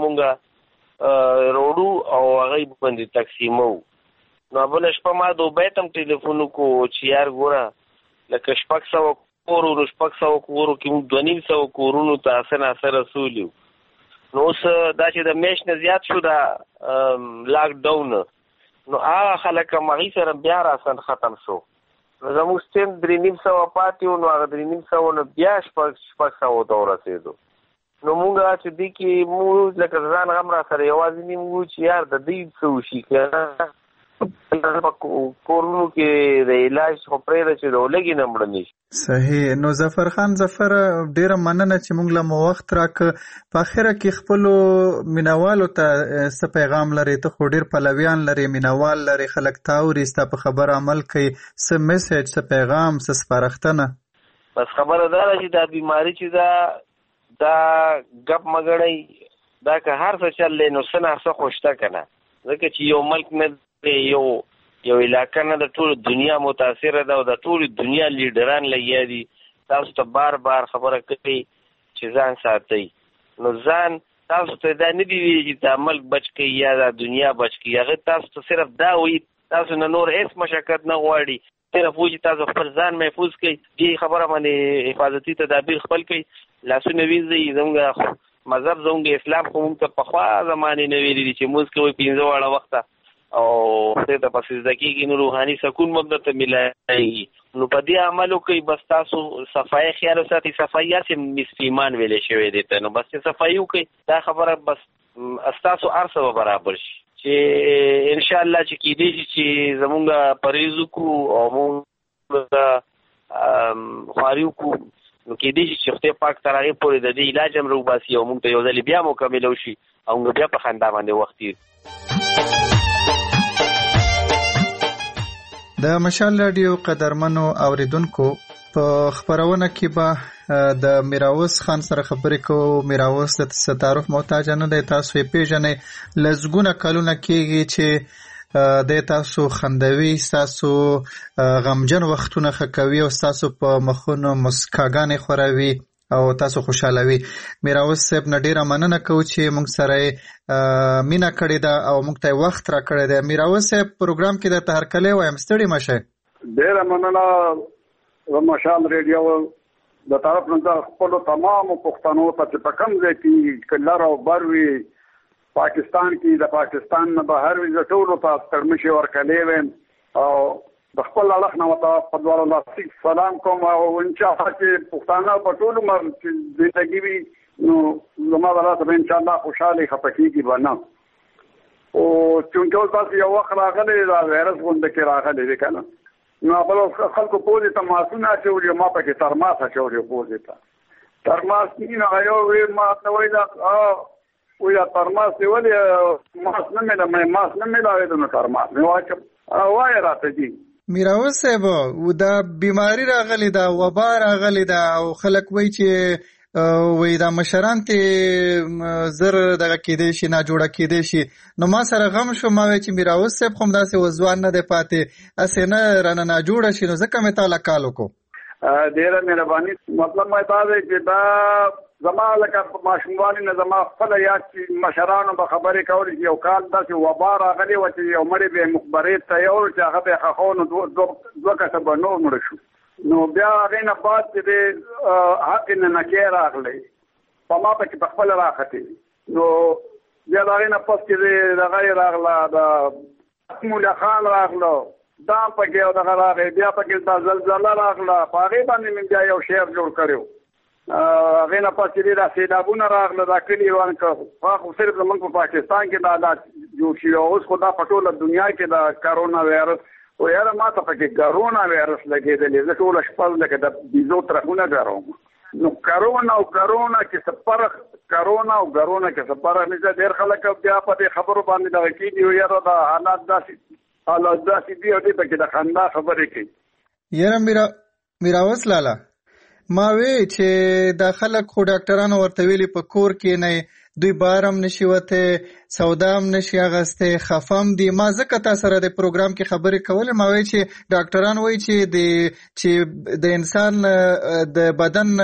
مونږه روړو او هغه باندې تقسیمو. نو بله شپه ما دوبۍ ته هم ټلیفون وکړو چې یار ګوره لکه شپږ سوه کور نو شپږ سوه کورو کې مونږ دوه نیم سوه کورونو ته څه ناڅه رسولي وو. نو اوس دا چې د میاشت نه زیات شو دا لاک ډاون نو هغه خلک هم هغې سره بیا راسن ختم شو. نو زموږ سټیم درې نیم سوه پاتې وو نو هغه درې نیم سوه نه بیا شپږ شپږ سوو ته ورسېدو. نو مونږ چې دې کې مونږ لکه ځان غم را سره یوازې نیم وو چې یار د دوی څه وشي که په کورونو کې د علاج خو پرېږده چې د ولږې نه مړه نه شي. صحیح. نو ظفر خان ظفر ډېره مننه چې موږ له مو وخت راکړه. په اخره کې خپلو مینوالو ته څه پیغام لري؟ ته خو ډېر پلویان لري مینوال لري خلک تا اوري ستا په خبره عمل کوي څه میسیج څه پیغام څه سپارښتنه؟ بس خبره دا ده چې دا بیماري چې دا دا ګپ مګړی دا که هر څه چل دی نو څه نه څه خو شته که نه ځکه چې یو ملک نه یو یو علاقه نه د ټولو دنیا متاثره ده او د ټولو دنیا لیډران لګیا دي تاسو ته بار بار خبره کوي چې ځان ساتئ. نو ځان تاسو ته دا نه دي ویلي چې دا ملک بچ کړي یا دا دنیا بچ کړي هغه تاسو ته صرف دا وایي تاسو نه نور هېڅ مشقت نه غواړي صرف وایي چې تاسو خپل ځان محفوظ کړئ دې خبره باندې حفاظتي تدابیر خپل کړئ لاسونه وینځئ زموږ مذهب زموږ اسلام خو موږ ته پخوا زمانې نه ویلي دي چې مونځ کوئ پنځه واړه وخته او خدای ته په سجده کېږي نو روحاني سکون هم درته میلایي. نو په دې عمل وکړئ بس تاسو صفایي خیال وساتئ. صفایي هسې نصف ایمان ویلی شوی دی ته نو بس چې صفایي وکړئ دا خبره بس ستاسو هر څه به برابر شي چې انشاءالله چې کېدی شي چې زمونږ پرهیز وکړو او مونږ خواري وکړو نو کېدی شي چې خدای پاک تر هغې پورې د دې علاج هم راوباسي او مونږ ته یو ځلې بیا مکمله وشي او مونږ بیا په خندا باندې وخت تېر. د مشال راډیو قدرمنو اوریدونکو په خبرونه کې به د میراوس خان سره خبرې کوو. میراوس د تعارف محتاج نه دی تاسو یې پیژنئ لسګونه کلونه کېږي چې د تاسو خندوي ستاسو غمجن وختونه ښه کوي او ستاسو په مخونو مسکاګانې خوروي او تاسو خوشحالوي. میراوس صاحب نه ډېره مننه کوو چې موږ سره مینه کړې ده او موږ ته وخت را کړی دی. میراوس صاحب پروګرام کې درته هرکلی وایم ستړي مه شئ. ډېره مننه د مشال ریډیو د طرف نه د خپلو تمامو پښتنو ته چې په کوم ځای کې که لر او بر وي پاکستان کې د پاکستان نه بهر وي زه ټولو ته ستړمشي ورکلی ویم او د خپل اړخ نه ورته په دواړو لاسیک سلام کوم او انشاءالله چې پښتانه په ټول عمر چې زندګي وي نو زما د لاسه به انشاءالله خوشحالې خفه کېږي به نه. او چونکې اوس داسې یو وخت راغلی دا وایرس غونډه کې راغلی دی که نه نو بل خلکو پوزې ته ماسونه اچولي ما پکې ترماس اچولي پوزې ته ترماس نه هغه یو وی ما ته وایي دا وایي دا ترماس دی ولې ماس نه مې ماس نه مې لاوېده نو ترماس مې واچم وایي راته دي میراوس صاحب دا بیماری راغلی دا وبا راغلی دا او خلک وایي چې وای دا مشران ته زر دغه کېدی شي نه جوړه کېدی شي نو ما سره غم شو ما وای چې میراوس صاحب خو همداسې وځوان نه دی پاتې هسې نه رانه ناجوړه شي نو ځکه مې تاله کال وکړو ډېره مهرباني مطلب مې دا دی چې دا زما لکه ماشوموالي نه زما خپله یاد چې مشرانو به خبرې کولې چې یو کال داسې وبا راغلی وه چې یو مړی به یې مخبرې ته یوړو چې هغه به یې خښو نو دوه کسه به نور مړه شو نو بیا هغې نه بعد چې دی حق نه نکې راغلی په ما پکې په خپله راختې نو بیا د هغې نه پس چې دی دغه یې راغله د مولا خان راغله دا پکې یو دغه راغی بیا پکې دا زلزله راغله په هغې باندې مې بیا یو شعر جوړ کړی هغې نه پس چې دی دا سیلابونه راغله دا کلي روان کړ خو صرف زموږ په پاکستان کې دا حالات جوړ شوي اوس خو دا په ټوله دنیا کې دا کرونا وایرس و یاره ما ته پکې کرونا وایرس لګېدلی زه ټوله شپه لکه د بیزو ترخونه ګروم نو کرونا او کرونا کې څه فرق کرونا او کرونا کې څه فرق نشته ډېر خلک بیا په دې خبرو باندې دغه کېږي و یاره دا حالات داسې حالات داسې دي او دې پکې د خندا خبرې کوي یاره میراوس لالا ما وی چې دا خلک خو ډاکټرانو ورته ویلي په کور کې نه دوی بارم نشي وته سودام نشي اغسته خفم دي ما ځکه تا سره د پروګرام کې خبرې کولې ما وی چې ډاکټران وایي چې د چې د انسان د بدن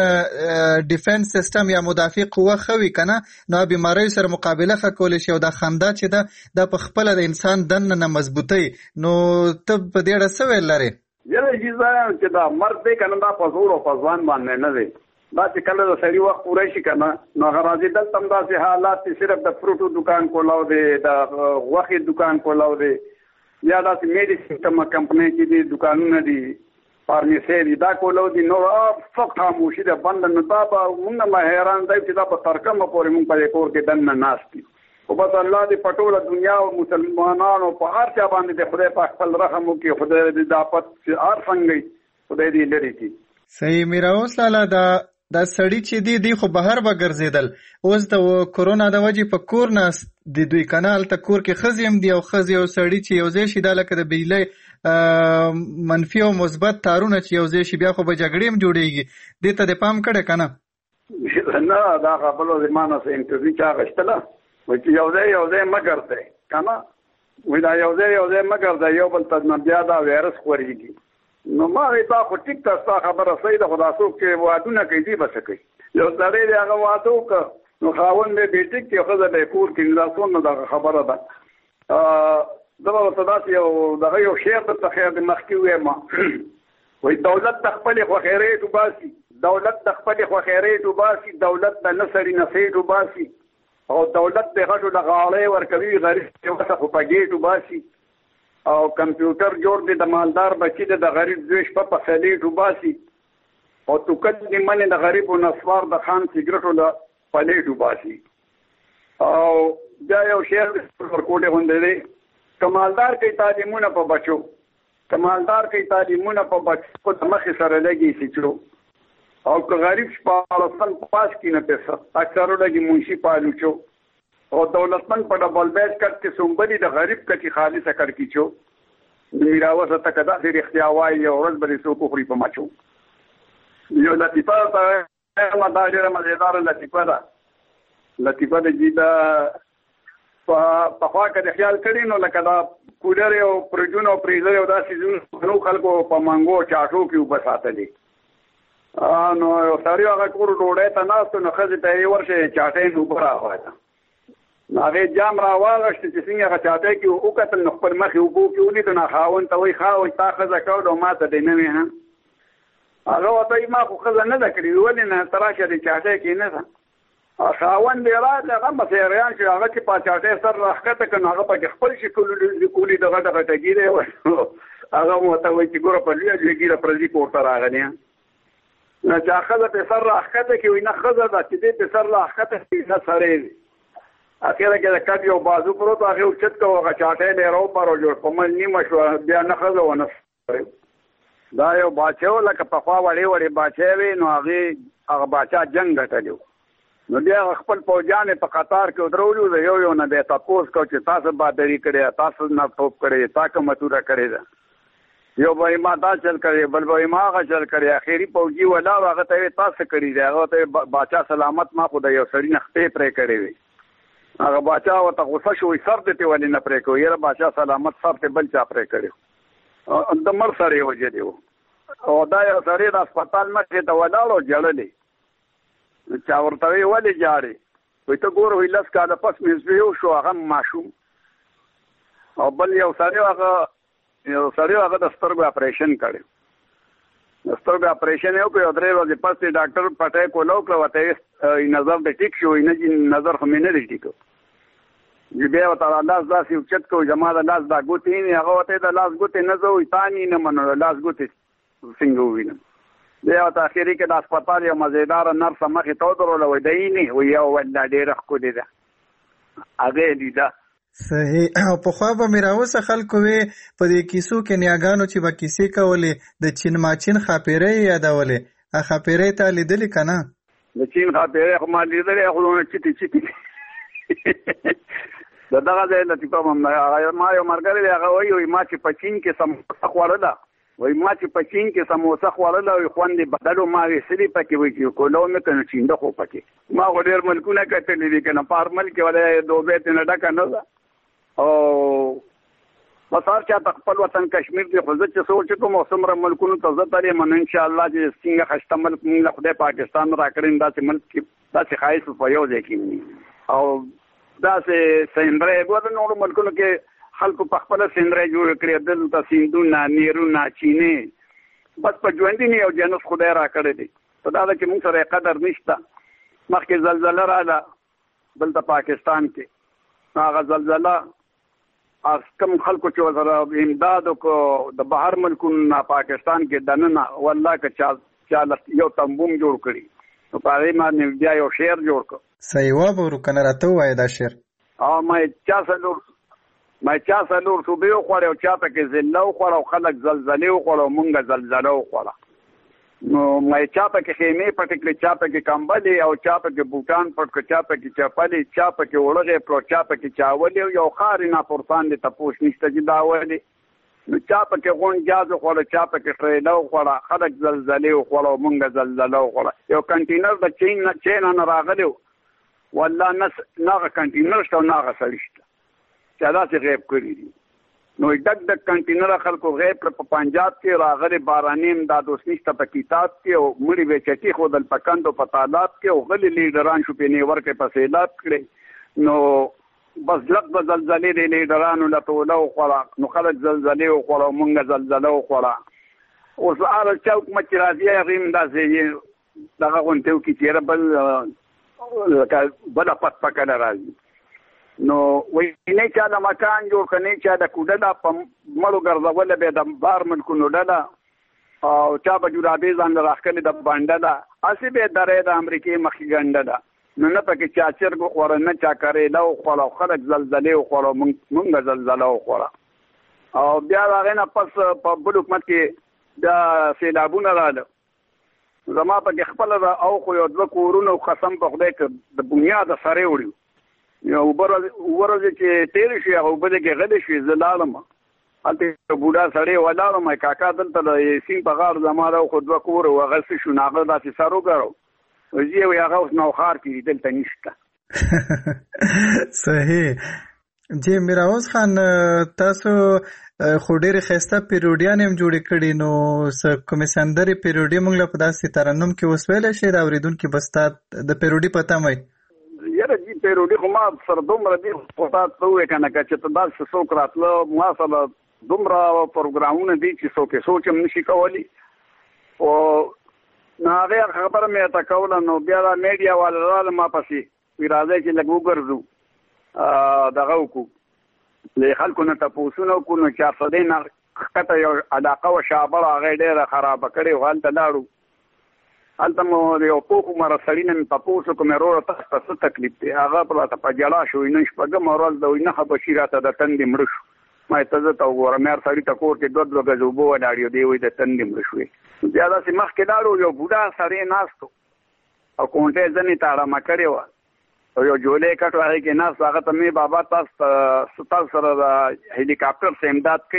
ډیفنس سیستم یا مدافع قوه خوي کنه نو بیماری سره مقابله کولی شي او د خندا چې دا د خپل د انسان دن نه مضبوطی نو ته په دې اړه څه ویل لري یله چې چې دا مرد دی کنه دا په زور او په ځوان باندې نه دی دا چې کله د سړي وخت پوره شي کنه نو هغه راځي دلته هم داسې حالات چې صرف د فروټو دکان کولاو دی د غوښې دکان کولاو دی یا داسې میډیسن کمپنۍ کې دي دکانونه دي فارمیسۍ دي دا کولاو دي نو فقط خاموشي ده بند نو دا به موږ نه حیران دی چې دا په تر کومه پورې موږ په کور کې دننه ناست دي خو بس الله دې په ټوله دنیا او مسلمانانو په هر چا باندې د خدای په خپل رحم وکړي خدای دې دا آفت چې هر څنګه خدای دې لرې کړي صحیح میراوس لالا دا دا سړی چې دی دی خو بهر به ګرځېدل اوس د کورونا د وجې په کور ناست د دوی کنال ته کور کې ښځې هم دي او ښځې او سړي چې یو ځای شي دا لکه د بجلۍ منفي او مثبت تارونه چې یو ځای شي بیا خو به جګړې هم جوړېږي دې ته د پام کړی که نه نه دا خبرو د ما نه څه انټرویو چا اخیستله وایي چې یو ځای یو ځای مه ګرځئ که نه وایي دا یو ځای یو ځای مه ګرځئ یو بل ته بیا دا وایرس خورېږي نو ما وی تا خو ټیک ته ستا خبره صحیح ده خو دا څوک چې وادونه کوي دي به څه کوي یو سړی دی هغه واده وکړه نو خاوند به بې ټیک کړي ښځه به یې کور کړي دا څومره دغه خبره ده زه به ورته داسې یو دغه یو شعر درته خیر د مخکې ووایم وایي دولت د خپلې خوښیرۍ ډوباسي دولت د خپلې خوښیرۍ ډوباسي دولت د نه سړي نسۍ ډوباسي او دولت د غټو د غاړۍ ورکوي غریب چې وسه خو په ګېټ ډوباسي او کمپیوټر جوړ دی د مالدار بچی دی د غریب دوی شپه په سلیټ وباسي او توکل دی منې د غریب و نسوار د خان سګرټو د پلیټ وباسي او بیا یو شعر ورکوټې غوندې دی که مالدار کوي تعلیمونه په بچو که مالدار کوي تعلیمونه په بچو د مخې سره لګي سچړو او که غریب شپاړسم پاس کړي نه پیسه اکثرو لګي منشي پالوچو او دولتمن په ډبل بیچ کټ کې سومبلي د غریب کټي خالصه کړ کیچو میراوس ته کدا سي اختیا وای یو ورځ بلې سو کو خوري په ماچو یو لطیفه ته ما دا ډېره مزیدار لطیفه ده لطیفه د جیدا په خوا کې خیال کړي نو لکه دا کولر او پرجون او فریزر او دا سيزون نو خلکو په مانګو چاټو کې وبساتلې نو یو سړی هغه کور ډوډۍ ته ناست نو ښځې ته یې ورشه چاټۍ نو اوبه راغواړه نو هغې جام راواغشت چې څنګه هغه چاټۍ کې وکتل نو خپل مخې اوبو کې ولید نو خاوند ته وایي خاوند تا ښځه کړ او ما ته دی نه وې نه هغه ورته وایي ما خو ښځه نه ده کړې ولې نه ته راشه دې چاټۍ کې نه ده خاوند یې راغلی هغه مسیریان چې هغه چې په چاټۍ سر راښکته کړ نو هغه پکې خپل شي کولي د غټه غټه ګیرې هغه مو ورته وایي چې ګوره په لویه لویه ګیره پردي کور ته راغلی نو چې ښځه پې سر راښکته کړي وایي نه ښځه ده چې دې پې سر راښکته کړي نه سړی دی اخیره کې د کټ یو بازو پروت هغې اوچت کړو هغه چاټۍ دی راوپارو جوړ په منځ نیمه شوه بیا نه ښځه ونه دا یو باچه و لکه پخوا وړې وړې باچې وې نو هغې هغه باچا جنګ ګټلی و نو بیا هغه خپل پوجان یې په قطار کې ودرولي د یو یو نه بیا تپوس کو چې تاسو بادري کړې تاسو نه توپ کړې تا کومه توره کړې ده یو به ما دا چل کړی بل به ما هغه چل کړی اخیری پوجي ولا هغه ته تاسو کړی دی هغه ته باچا سلامت ما خو د یو سړی نختې پرې کړی وي هغه باچا ورته غوسه شوی سر دې ته ولې نه پرې کوي یاره باچا سلامت سر ته بل چا پرې کړی د مر سړی وجه دی او دا یو سړی د هسپتال مخې ته ولاړ جړلی چا ورته وی ولې جاړي وایي ته ګوره وایي لس کاله پس مې زوی شو هغه ماشوم او بل یو سړی هغه یو سړی هغه د سترګو اپریشن کړی د سترګو اپریشن یې وکړ او درې ورځې پس یې ډاکټر پټی کولو کړه ورته نظر دې ټیک شو نه چې نظر خو مې نه دی ټیک بیا ورته لاس داسې اوچت کړو زما د لاس دا ګوتې نه هغه ورته د لاس ګوتې نه زه وایي تا نه منو د لاس ګوتې څنګه ووینم بیا ورته اخري کې د هسپتال یو مزیداره نرسه مخې ته ودروله وایي دی نه وایي یو والله ډېره ښکلې ده هغه یې لیده صحیح او پخوا به مې راوسه خلکو وې په دې کیسو کې نیاګانو چې به کیسې کولې د چین ماچین ښاپېرۍ یې یادولې هغه ښاپېرۍ تا لیدلې که نه د چین ښاپېرۍ خو ما لیدلې خو چیټې چیټې د دغه ځای لطیفه ما یو ملګری دی هغه وایي وایي ما چې په چین کې سموسه خوړله وایي ما چې په چین کې سموسه خوړله وایي خوند یې بدل و ما ویسلي پکې وایي چې کولو مې که نو چینده خو پکې ما خو ډېر ملکونه کتلي دي که نه په هر ملک کې ولې دوبۍ ترې نه ډکه نه ده او بس هر چا ته خپل وطن کشمیر دی خو زه چې سوچ کوم او څومره ملکونو ته زه تللی یم نو انشاءالله چې څنګه ښایسته ملک موږ له خدای پاکستان راکړی داسې ملک کې داسې ښایست په یو ځای کې وي او داسې سندرې ګوره نورو ملکونو کې خلکو په خپله سندرې جوړې کړې دلته سیندونه نیرونه چینې بس په ژوندي یو جنس خدای راکړی دی په دا ده چې موږ سره یې قدر نشته مخکې زلزله راغله دلته پاکستان کې هغه زلزله از کم خلکو چې ورسره امداد وکړو د بهر ملکونو نه پاکستان کې دننه والله که چا چا یو تنبوم جوړ کړي نو په هغې باندې بیا یو شعر جوړ کړو صحیح واب ورو که نه راته ووایه دا شعر او ما چا څلور ما چا څلور صوبې وخوړې او چا پکې ذله وخوړه او خلک زلزلې وخوړه او مونږ زلزله وخوړه نو ما چا پکې خیمې پټې کړې چا پکې کمبلې او چا پکې بوټان پټ کړه چا پکې چپلې چا پکې وړغې پرو چا پکې چاولې یو خارې ناپورتان دی تپوس نشته چې دا ولې نو چا پکې غونجاز وخوړه چا پکې ټریله وخوړه خلک زلزلې وخوړه او مونږ زلزله وخوړه یو کنټینر د چین نه چین نه راغلی والله نه هغه کنټینر شته او نه هغه سړي شته چې داسې غیب کړي دي نو ډک ډک کنټینر خلکو غیب کړ په پنجاب کې راغلي باراني امداد اوس نشته په کتاب کې او مړي به چټي ښودل په کندو په تالاب کې او غلي لیډران شو پې نیور کې په سیلاب کړی نو بس لږ به زلزلې د لیډرانو له توله وخوړه نو خلک زلزلې وخوړه او مونږ زلزله وخوړه اوس هغه چوک مچ راځي هغې هم داسې دغه غونټې وکړي چې یاره بل لکه بله پت پکله راځي نو وایي نه چا د مکان جوړ کړه نه چا د کوډله په مړو ګرځوله به د بار ملکونو ډله او چا به جورابې ځان له راښکلې د بانډه ده هسې به درې د امریکې مخې ګنډه ده نو نه پکې چا چرګ وخوړه نه چا کریله وخوړه او خلک زلزلې وخوړه مونږ زلزله وخوړه او بیا د هغې نه پس په بل حکومت کې بیا سیلابونه راغله زما پکې خپله ده او خو یو دوه کورونه قسم په خدای که د بنیاده سرې وړي یو اوبه ورځې چې تېرې شوې هغه اوبه دې کې غلې شوې زه لاړم هلته یو بوډا سړی ولاړم کاکا دلته د سیند په غاړه زما ده خو دوه کوره و هغه څه شو نو هغه داسې سر وګرو وزي وایي هغه اوس نوښار کې دي دلته نشته صحیح جی میراوز خان تاسو خو ډېرې ښایسته پیروډیانې هم جوړې کړي نو کومې سندرې پیروډي موږ له په داسې ترنم کې اوس ویلی شئ د اورېدونکي به ستا د پیروډي په تمه وي یاره جي پیروډي خو ما سره دومره دي خو تا ته ووایې که نه که چې ته داسې څوک راتله ما سره دومره پروګرامونه دي چې څوک یې سوچ هم نشي کولی خو نو هغې خبره مې ته کوله نو بیا دا میډیا والا راغله ما پسې وایي راځئ چې لږ وګرځو دغه وکړو له خلکو نه تپوسونه وکړو نو چارسدۍ نه ښکته یو علاقه وه شابړه هغې ډېره خرابه کړې وه هلته لاړو هلته مو د یو پوخ عمره سړي نه مې تپوس وکړو مې وروره تاسو ته څه تکلیف دی هغه په راته په ژړا شو نن شپږمه ورځ ده وایي نښه بچي راته د تندې مړه شو ما یې ته زه ته وګوره مې هر سړي ته کور کې دوه دوه ګزه اوبه ولاړې دی وایي د تندې مړه شوې بیا داسې مخکې لاړو یو بوډا سړی ناست و او کونټۍ ځنې ته اړمه کړې وه او یو جولۍ کټ هغې کې ناست هغه ته مې بابا تاسو تاسو سره د هلیکاپټر څخه امداد کوي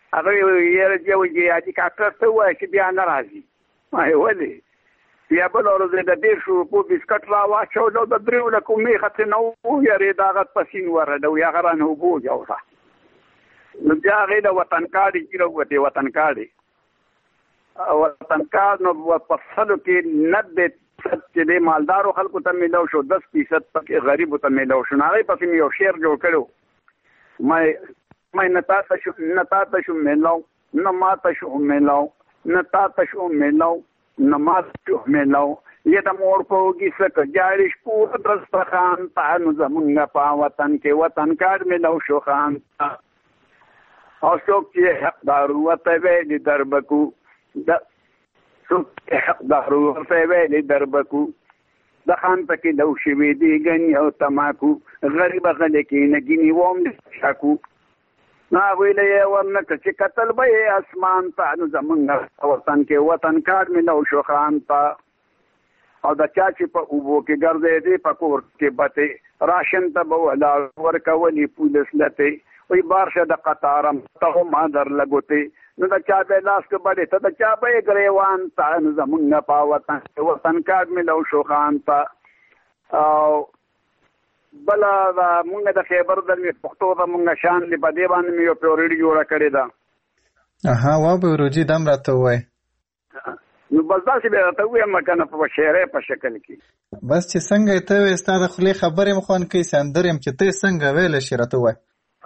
هغه یې یو یادي کاکړ ته وایي چې بیا نه راځي. ما یې ولې بیا بل ورځ د ډېر شو په بسکټ را واچولو د درېو لکو میخه ته نه ویرېد هغه پسین ورده وي هغه رانه اوبه وجوړه. نو بیا هغې د وطن کارډ یې راووتې وطن کارډ وطن کارډ نو په فصلو کې نبې فیصد چې د مالدارو خلکو ته میلاو شو دس فیصد پکې غریبو ته میلاو شو. هغې پسې مې یو شعر جوړ کړو ما ما نه تا ته شو نه تا ته شو میلاو نه ما ته شو میلاو نه تا ته شو میلاو نه ما ته شو میلاو یې د مور په اوږې څه جاړې شپور دسترخوان ته نو زمونږ په وطن کې وطن کارډ میلاو شو خان ته او څوک چې حقدار ورته ویلي دربکو د څوک حقدار ورته ویلې دربکو د خان پکې لو شوي دي ګني او تماکو غریبه غلې کې نه ګینې وم شاکو نه ویلې یې ورنه که چې قتل به یې اسمان ته نو زمونږ وطن کې وطن کارډ مې لو شو خان ته او د چا چې په اوبو کې ګرځېدې په کور کې بتې راشن ته به ولاړ ورکولې پولیس لتې وی بارشه د قطارم ته ما در لګوتې نو د چا به لاس کې بډې ته د چا به یې ګریوان ته نو زمونږ په وطن وطن کارډ مې لو شو خان ته او بله د مونږ د خیبر در مې پښتو ته مونږ شان دی په دې باندې مې یو پیورډي جوړه کړې ده. اها وا به روجي دم راته ووایي نو بس داسې به راته ووایم که نه په شعرۍ په شکل کې بس چې څنګه یې ته وایې ستا د خولې خبرې م خوند کوي سندر یم چې ته یې څنګه ویلی شي راته ووایه.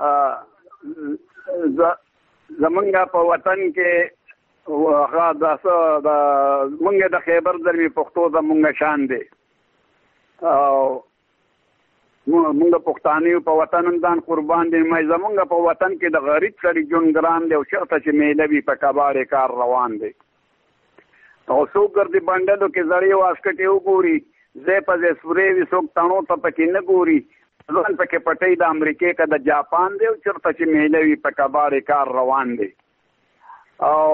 زمونږ په وطن کې هغه د مونږ د خیبر در مې پښتو د مونږ شان دی او مونږ پښتانه یو په وطن همدان قربان دي. مې زمونږ په وطن کې د غریب سړي ژوند ګران دی او چېرته چې میله وي په کباړې کار روان دی او څوک ګرځي بنډلو کې زړې واسکټې وګوري ځای په ځای سورې وي څوک تڼو ته پکې نه ګوري ځان پکې پټۍ د امریکې که د جاپان دی او چېرته چې میله وي په کباړې کار روان دی او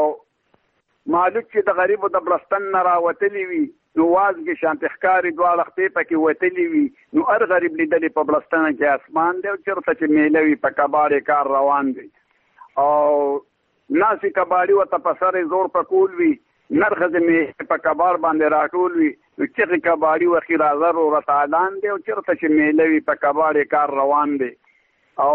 مالک چې د غریبو د بلستن نه راوتلي وي نو وازګې شانتې ښکاري دواړه خپې پکې وتلي وي نو هر غریب لیدلې په بلستنه کې اسمان دی او چېرته چې میله وي په کباړې کار روان دی او ناسې کباړي ورته په سر یې زور پکول وي نرخځې مې په کباړ باندې راټول وي نو چغې کباړي وخي راځه روره تالان دی او چېرته چې میله وي په کباړې کار روان دی او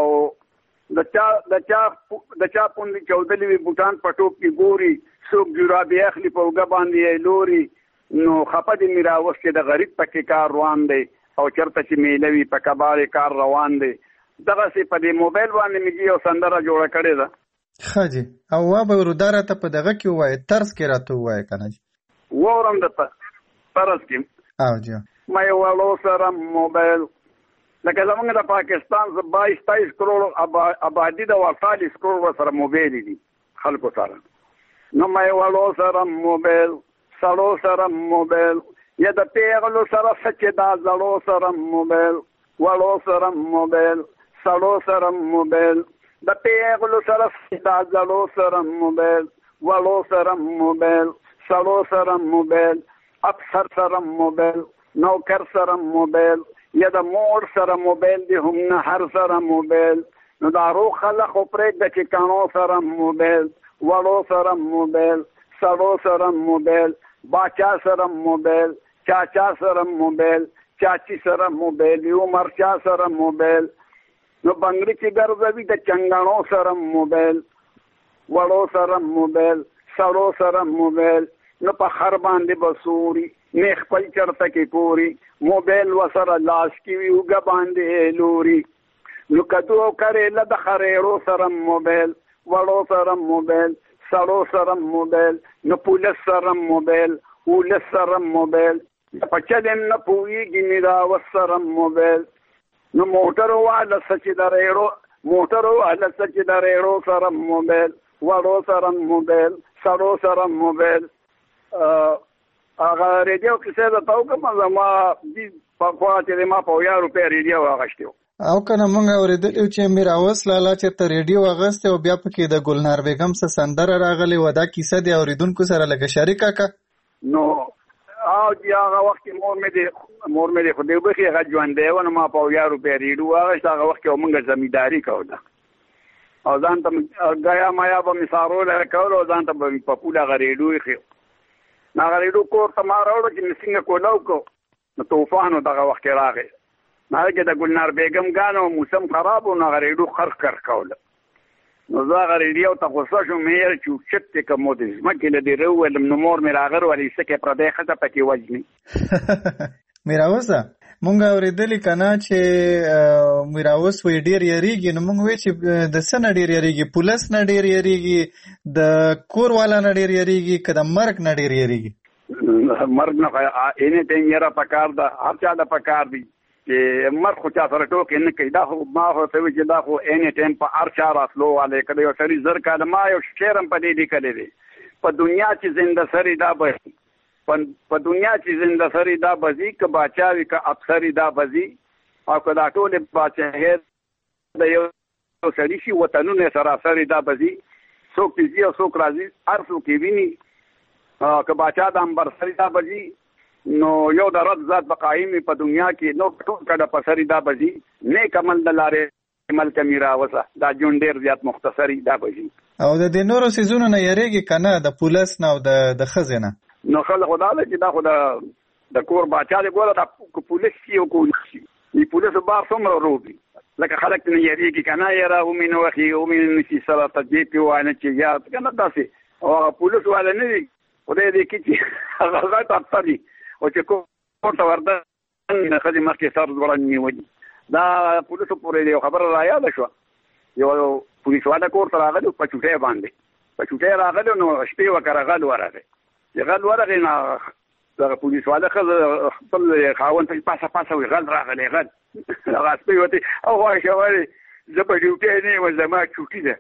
د چا د چا د چا پوندې چودلې وي بوټان په ټوپ کې ګوري څوک جورابې اخلي په اوږه باندې یې لوري نو خفه دې مې راوستې د غریب پکې کار روان دی او چېرته چې میله وي په کباړې کار روان دی. دغسې په دې موبایل باندې مې یو سندره جوړه کړې ده. ښه جي او وا به ورودا راته په دغه کې ووایې طرز کې راته ووایې که نه جي واورم درته طرز کې او جي مې والو سره موبایل لکه زمونږ د پاکستان بایس تایس کروڑ آبادي د اړتالیس کروڑ سره موبایل دي خلکو سره نو مې والو سره موبایل سړو سره موبایل یا د پیغلو سره سچې دا زړو سره موبایل والو سره موبایل سړو سره موبایل د پیغلو سره دا زړو سره موبایل والو سره موبایل سړو سره موبایل افسر سره موبایل نوکر سره موبایل یا د مور سره موبایل دی هم نه هر سره موبایل نو دا روغ خلک خو پرېږده چې کاڼو سره موبایل وړو سره موبایل سړو سره موبایل باچا سره موبایل چاچا سره موبایل چاچی سره موبایل عمر چا سره موبایل نو بنګړي چې ګرځوي د چنګاڼو سره موبایل وړو سره موبایل سړو سره موبایل نو په خر باندې بسوري نه خپل چرته کې پوري موبایل وسره لاس کې وي اوږه باندې لوري نو کدو کړې د خریړو سره موبایل وړو سره موبایل سړو سره موبایل نو پولیس سره موبایل ولس سره موبایل په چلم نه پوهېږي مې دا وسره موبایل نو موټر واله چې د ریړو موټر واله چې د ریړو سره موبایل وړو سره موبایل سړو سره موبایل هغه ریډیو کیسه درته وکړم زما پخوا چې ما په اویا روپۍ ریډیو اخیستی و او که نه موږ اورېدلي وو چې میراوس لالا چېرته ریډیو اخیستی او بیا پکې د ګلنار بیګم څه سندره راغلې وه دا کیسه د اورېدونکو سره لږه شریکه که نو او چې هغه وخت کې مور مې د مور مې د خدای وبخښي هغه ژوندی وه نو ما په اویا روپۍ ریډیو واخیست هغه وخت کې موږ زمینداري کوله او ځان ته غیا مایا به مثارو له کول او ځان ته په پوله غریډو خو نا غریډو کور ته ما راوړو چې څنګه کولاو کو نو طوفان دغه وخت راغی ما کې د ګلنار بیگم غانو موسم خراب او نا غریډو خرخ کر کول نو زه غریډیو ته غوسه شو مې چې چت کوم د مکه له دی رول نو مور مې راغر ولې سکه پر دې خطه پکې وجني میراوسه مونږ اوریدلی کنه چې میراوس وی ډیر یریږي نو مونږ وی چې د سن ډیر یریږي پولیس نه ډیر یریږي د کور والا نه ډیر یریږي کله مرګ نه ډیر یریږي مرګ نه اینه ټینګ یرا پکار دا هر چا د پکار دی چې مرګ خو چا سره ټوک نه کوي دا خو ما هو ته وی چې دا خو اینه ټیم په هر چا راتلو والے کله یو سری زر کاله ما یو شعرم په دې لیکل دي په دنیا چې زنده سری دا به په دنیا چې زنده سری دا بزی که باچاوي که افسری دا بزی او که دا ټول باچاهر د یو سړي شي وطنونه سراسری دا بزی څوک تیزی او څوک راځي هر څوک یې ویني که باچا د امبر سری دا بزی نو یو د رب ذات بقایمي په دنیا کې نو ټول کډه په سری دا بزی نیک عمل د لارې ملک میرا وسه دا جون ډیر زیات مختصری دا بزی او د دې نورو سيزونو نه یریږي کنه د پولیس نه او د د خزینه نو خلک خدای چې دا خو د کور باچا دی ګوره د پولیس یو کو دی پولیس بار څومره روبي لکه خلک نه یریږي کنه یرا او مين وخي او مين نشي سره تجيب وانه چې یا کنه داسې او پولیس والا نه دی خدای دې کې چې هغه تاپتري او چې کوم څه ورده نه خدي مخکې سر ورنی وي دا پولیس پورې دی خبر را یاد شو یو پولیس والا کور ته راغلی په چوټه باندې په چوټه راغلی نو شپې وکړه غل ورغی غل ورغی نه دغه پولیس والا خپل خاوند ته پاسه پاسه وی غل راغلی غل هغه سپی وته او وای شوالي زه په ډیوټي نه و زما چوټي ده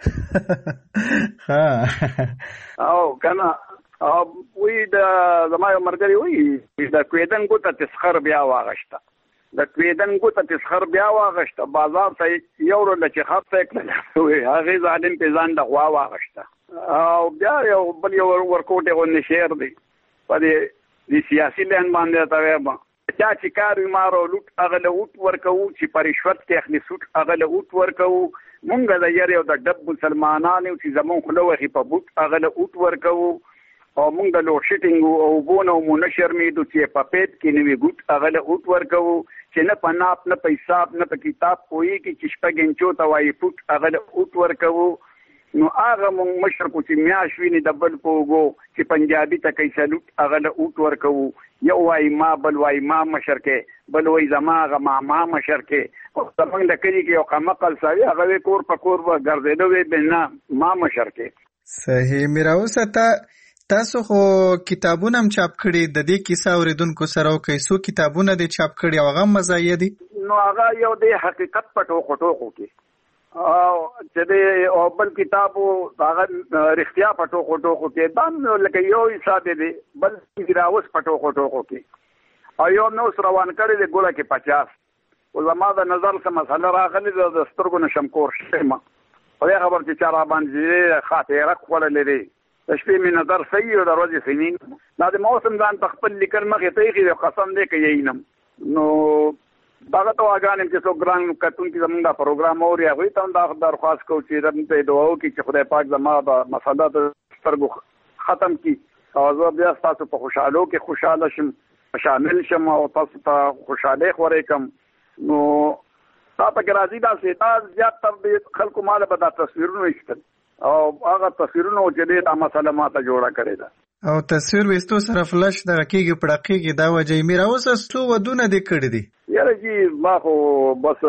ها او کنه او وی د زما یو مرګري وی د کویدن ګوته تسخر بیا واغشته د کویدن ګوته تسخر بیا واغشته بازار ته یو ورل چې خاطه کړل وی هغه ظالم په ځان د غوا واغشته او بیا یو بل یو ورکوټه غو نشیر دی په دې سیاسي لین باندې تا وایم چا چې کار مارو لوټ اغله اوټ ورکو چې پرشوت کې اخلي سوټ اغله اوټ ورکو مونږ د یاري او د ډب مسلمانانو چې زمون خلوخي په بوټ اغله اوټ ورکو او مونږ د لوډ شیټینګ او بونو مونشر میدو چې په پیټ کې نیوي ګوټ اغله اوټ ورکو چې نه پناپ نه په حساب نه په کتاب کوی کې چې شپګنچو ته وایي فوټ اغله اوټ ورکو نو هغه مونږ مشر کو چې میاش ویني د بل پوغو چې پنجابي ته کوي سلوټ اغله اوټ ورکو یو وای ما بل وای ما مشر کې بل وای زما غما ما مشر کې او څنګه د کلی کې یو قمقل سوي هغه کور په کور و ګرځیدو وی بنا ما مشر کې صحیح میراوسه تا تاسو خو کتابونه هم چاپ کړي د دې کیسه اوریدونکو سره کوي سو کتابونه دي چاپ کړي هغه مزایه دي نو هغه یو د حقیقت پټو خټو خو کې او چې د او بل کتابو هغه رښتیا پټو خټو خو کې دا لکه یو حساب دی بل میراوس پټو خټو خو کې او یو نو روان کړی دی ګوله کې پچاس او زما د نظر څخه مسله راغلی د سترګو نشم کور شمه او هغه خبر چې چاره باندې خاطره خپل لري د شپې می نظر صحیح او د ورځې سنین دا د موسم ځان تخپل لیکل مخې ته یې قسم دې کوي نم نو داغه تو اگانم چې څو ګران کتون کې زمونږ دا پروګرام اوري هغه ته دا درخواست کوم چې رب ته دعا وکړي چې خدای پاک زما د مسادات سترګو ختم کړي او زه بیا تاسو په خوشاله کې خوشاله شم شامل شم او تاسو ته خوشاله خورې کوم نو تاسو کې راځي دا سیدا زیات تر دې خلکو مال به دا تصویرونه ایستل او هغه تصویرونه چې دا مسله ماته جوړه کړې ده او تصویر وستو سره فلش د کېږي پړقېږي دا وجه میراوسه څو ودونه دې کړې دي یاره جی ما خو بس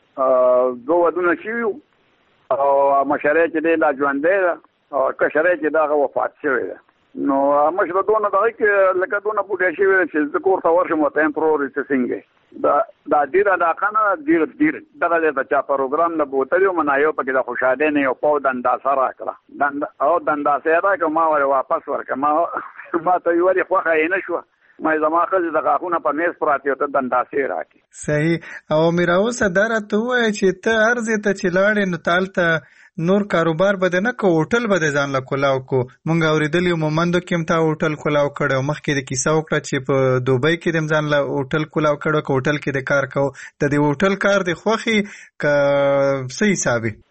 دو ودونه شوي او مشره چې دی لا ژوندی ده او کشره چې دغه وفات شوی ده نو مشره دونه دغه کې لکه دونه بوډۍ شوې ده چې زه کور ته ورشم ورته یم پرورې چې څنګه دا دا ډېر علاقه نه ډېر ډېر دغه دی د چا پروګرام نه بوتل یو منایو پکې د خوشحالۍ نه یو پاو دنداسه راکړه او دنداسه یې راکړه ما ورې واپس ورکړه ما ما ته یې ولې خوښه یې نه شوه ما زما ښځې د غاښونه په میز پراتې او ته دنداسې راکړي صحیح او میراوسه دا راته ووایه چې ته هر ځای ته چې لاړې نو تا هلته نور کاروبار به دې نه کو هوټل به دې ځان له کولاو کو مونږ اورېدلي یو مومندو کې هم تا هوټل کولاو کړی او مخکې د کیسه وکړه چې په دوبۍ کې دې هم ځان له هوټل کولاو کړی که هوټل کې دې کار کوو د دې هوټل کار دې خوښي که څه حساب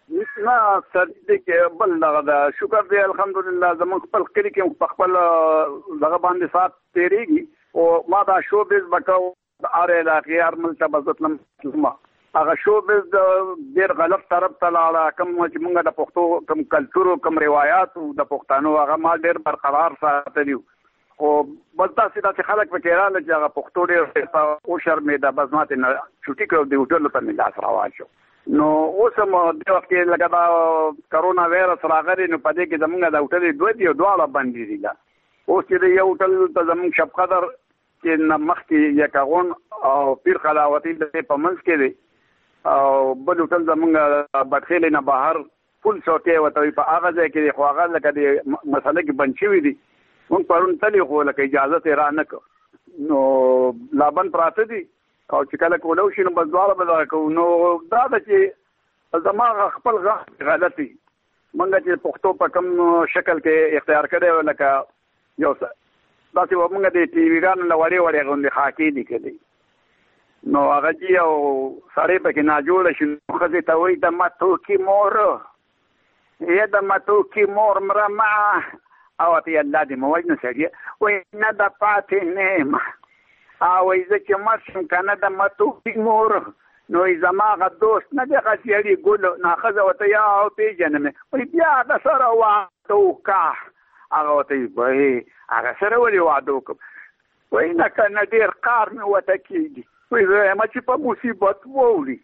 نه سر دې کې بل دغه د شکر دی الحمدلله زموږ خپل کلی کې په خپل دغه باندې سات تیریږي او ما دا شو بیز وکاو د اره علاقې هر ملته بزتلم هغه شو بیز ډېر غلط طرف ته لاړه کوم چې موږ د پښتو کوم کلچر کوم روایت د پښتنو هغه ما ډېر برقرار ساتلی او بل تاسو د خلک په کې رااله چې هغه پښتو ډېر او شرمېده بس ماته نه چټي کړو دی هوټل ته مې لاس راواچو نو اوس هم د وخت کې لکه دا کرونا وایرس راغلی نو په دې کې زمونږ د هوټل دوه دی دواړه بندې دي دا اوس چې یو هوټل ته زمونږ شب قدر چې نه مخکې یکاغون او پیر خلاوتي د په منځ کې دی او بل هوټل زمونږ بدخیل نه بهر فل څوکۍ وته په هغه ځای کې خو هغه لکه د مسله کې بند شوي دي مونږ پرون تللی خو لکه اجازه یې را نه کړ نو لابن پراته دي او چې کله کولو شي نو بس دواړه به دغه کوو نو دا ده چې زما خپل غږ غلطي موږ چې پښتو په کوم شکل کې اختیار کړی لکه یو څه داسې و موږ د ټي ویګانو له وړې وړې غوندې خاکې لیکلي نو هغه چې یو سړی پکې ناجوړه شي نو ښځې ته وایي د متوکي مور یا د متوکي مور مره معه او ته یې الله دې مه وژنه سړیه وایي نه د پاتې نیم او زه چې مرشم کنه د متوکي مور نو زما هغه دوست نه دی هغه سړي ګل نه ښځه ورته یا او پېژنمې وایي بیا هغه سره واده وکړه هغه ورته وایي هغه سره ولې واده وکړم وایي نه که نه ډېر کار مې ورته کېږي وایي زه یم چې په مصیبت وولي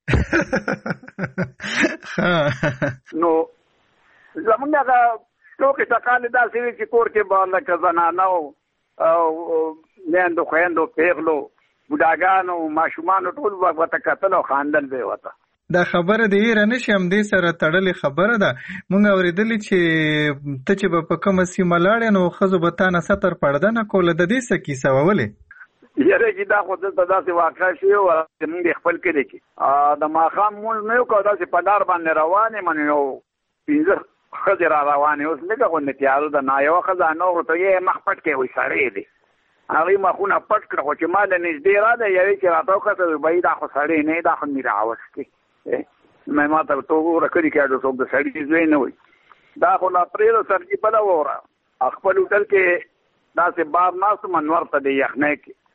نو زمونږ هغه ټوکې ټکالې داسې وي چې کور کې به لکه زنانه او میندو خویندو پیغلو بوډاګانو ماشومانو ټول به ورته کتل او خاندل به ورته دا خبره د هیره نشي همدې سره تړلې خبره ده مونږ اورېدلې چې ته چې به په کومه سیمه لاړې نو ښځو به تا نه ستر پرده نه کوله د دې څه کیسه وه ولې یاره چې دا خو دلته داسې واقع شوې وه چې مونږ یې خپل کلي کې د ماښام مونځ مې وکړو داسې په لار باندې روان یم نو یو پنځه ښځې را روانې اوس لږه غوندې تیاره ده نه یوه ښځه نه ورته یې مخ پټ کې وایي سړی دی هغوی مخونه پټ کړه خو چې ما له نږدې راغله یوې چې راته وکتل وایي دا خو سړی نه دا خو مې راوستې مې ما ته ورته وګوره کلي کې اډو څوک د سړي زوی نه وایي دا خو لا پرېږده سرجي بله ووره خپل هوټل کې داسې بار ناست وم انور ته د یخنۍ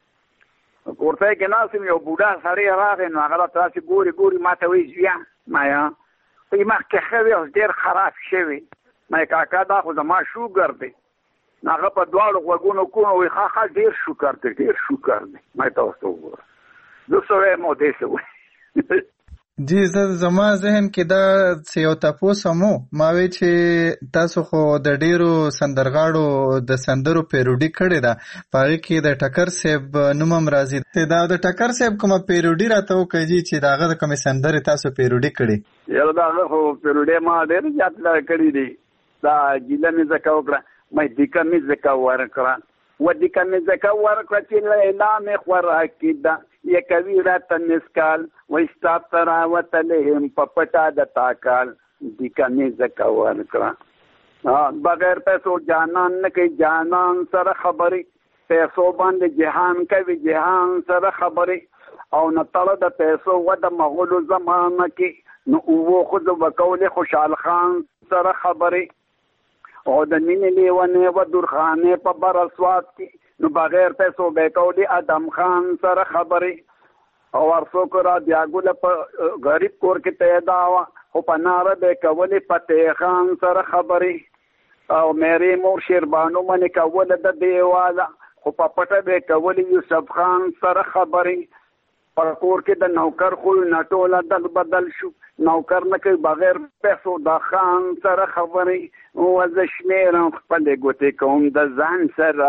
کې کورتۍ کې ناست یم یو بوډا سړی راغی نو هغه راته داسې ګوري ګوري ما ته وایي زویه مایا وایي مخکې ښه وي اوس ډېر خراب شوي مایي کاکا دا خو زما شوګر دی هغه په دواړو غوږونو کوم وایي ښه ښه ډېر شکر دی ډېر شکر دی ما ته ورته وګوره زه څه وایم او دی څه وایي جی زه زما ذهن کې دا یو تپوس هم و ما وی چې تاسو خو د ډېرو سندرغاړو د سندرو پیروډي کړې ده په هغې کې د ټکر صاحب نوم هم راځي دا د ټکر صاحب کومه پیروډي راته وکړئ جي چې د هغه د کومې سندرې تاسو پیروډي کړې یاره د هغه خو پیروډي ما ډېر زیات کړي دي دا ګیله مې ځکه وکړه مې دیکه مې ځکه ورکړه و دیکه مې ځکه ورکړه چې لیلا مې خوراکي ده یکوي راته مسکال وایي ستا ته راوتلی یم په پټه د تاکال دیکه مې ځکه ورکړه بغیر پیسو جانان نه کوي جانان سره خبرې پیسو باندې جهان کوي جهان سره خبرې او نه تړه د پیسو و د مغولو زمانه کې نو اوو ښځو به کولې خوشحال خان سره خبرې او د مینې لیونې و درخانې په برسوات کې نو بغیر پیسو به کولې ادم خان سره خبرې او ورڅوک را بیا ګوله په غریب کور کې پیدا وه خو په ناره به کولې فتح خان سره خبرې او مېرې مور شیربانو منې کوله د دیواله خو په پټه به کولې یوسف خان سره خبرې په کور کې د نوکر خو نه ټوله دل بدل شو نوکر نه کوي بغیر پیسو د خان سره خبرې و زه شمېرم خپلې ګوتې کوم د ځان سره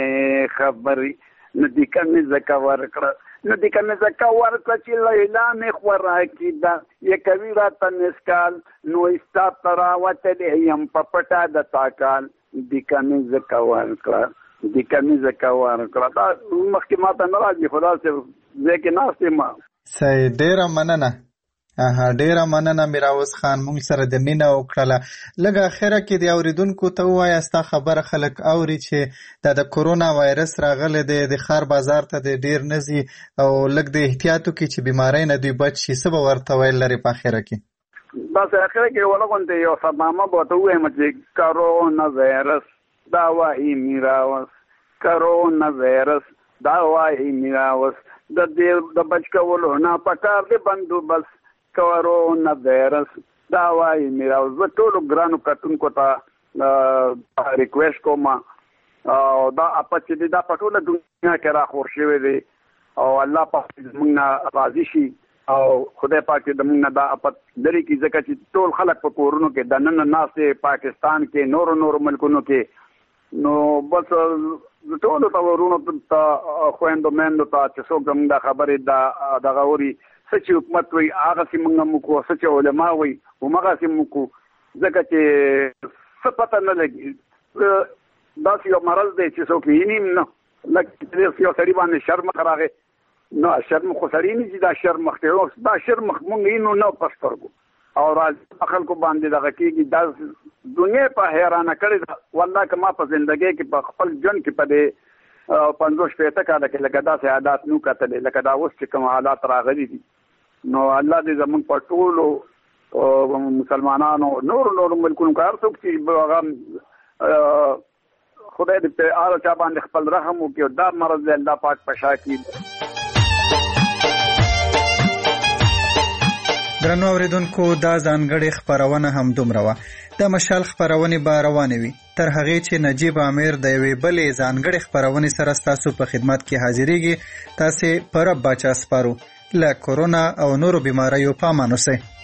خبرې نو دیکه مې ځکه ورکړه نو دیکه مې ځکه ورکړه چې لیلا مې خوراکي ده یکوي راته مسکال نو ستا ته راوتلی یم په پټه د تاکال دیکه مې ځکه ورکړه دیکه مې ځکه ورکړه دا مخکې ما ته نه راځي خو داسې ځای کې ناست یم صحیح ډېره مننه اها ډېره مننه میراوس خان مونږ سره د مینه وکړله لږ اخره کې د اورېدونکو ته ووایه ستا خبره خلک اوري چې دا د کرونا وایرس راغلی دی د ښار بازار ته دی ډېر نه ځي او لږ د احتیاط وکړي چې بیمارۍ نه دوی بچ شي څه به ورته ویل لرې په اخره کې بس اخر کې ولغونته یو سبامه بوته وایم چې کرونا وایرس دا وایي میراوس کرونا وایرس دا وایي میراوس د دې د بچ کولو نه پکار دی بندوبست کرونا وایرس دا وایي میراوس زه ټولو ګرانو کتونکو ته ریکویسټ کوم او دا اپچې دا په ټوله دنیا کې راخور شوی دی او الله پاک موږ نه راضي شي او خدای پاک دې موږ نه دا اپت لري کې ځکه چې ټول خلک په کورونو کې د نن ناسې پاکستان کې نور نور ملکونو کې نو بس ټول ته ورونو ته خويندو مندو ته چې څوک موږ دا خبرې دا دغه اوري سچ حکومت وي هغه سي موږ موږ سچ علماء وي همغه سي موږ ځکه چې څه پته نه لګي دا یو مرض دی چې څوک یې نیم نه لکه یو سړي باندې شرم راغی نو شرم خو سړي نه چې دا شرم مخته دا شرم مونږ یې نو نه پښتورګو او راځي خلکو باندې دغه کېږي دا دنیا په حیرانه کړې والله که ما په ژوندۍ کې په خپل ژوند کې په دې پنځوس شپېته کاله کې لکه داسې عادات نو کتلې لکه دا اوس چې کوم حالات راغلي دي نو الله دې زموږ په ټولو مسلمانانو نور نور ملکونو کار څوک چې هغه خدای دې په اړه چا باندې خپل رحم وکړي دا مرض الله پاک په شا کړي. درنو اوریدونکو دا ځانګړې خبرونه هم دومره وه. د مشال خبرونه به روانې وي تر هغې چې نجیب عامر د یوې بلې ځانګړې خبرونې سره ستاسو په خدمت کې حاضرېږي. تاسې په رب باچا سپارو له کورونا او نورو بیماریو په امان اوسئ.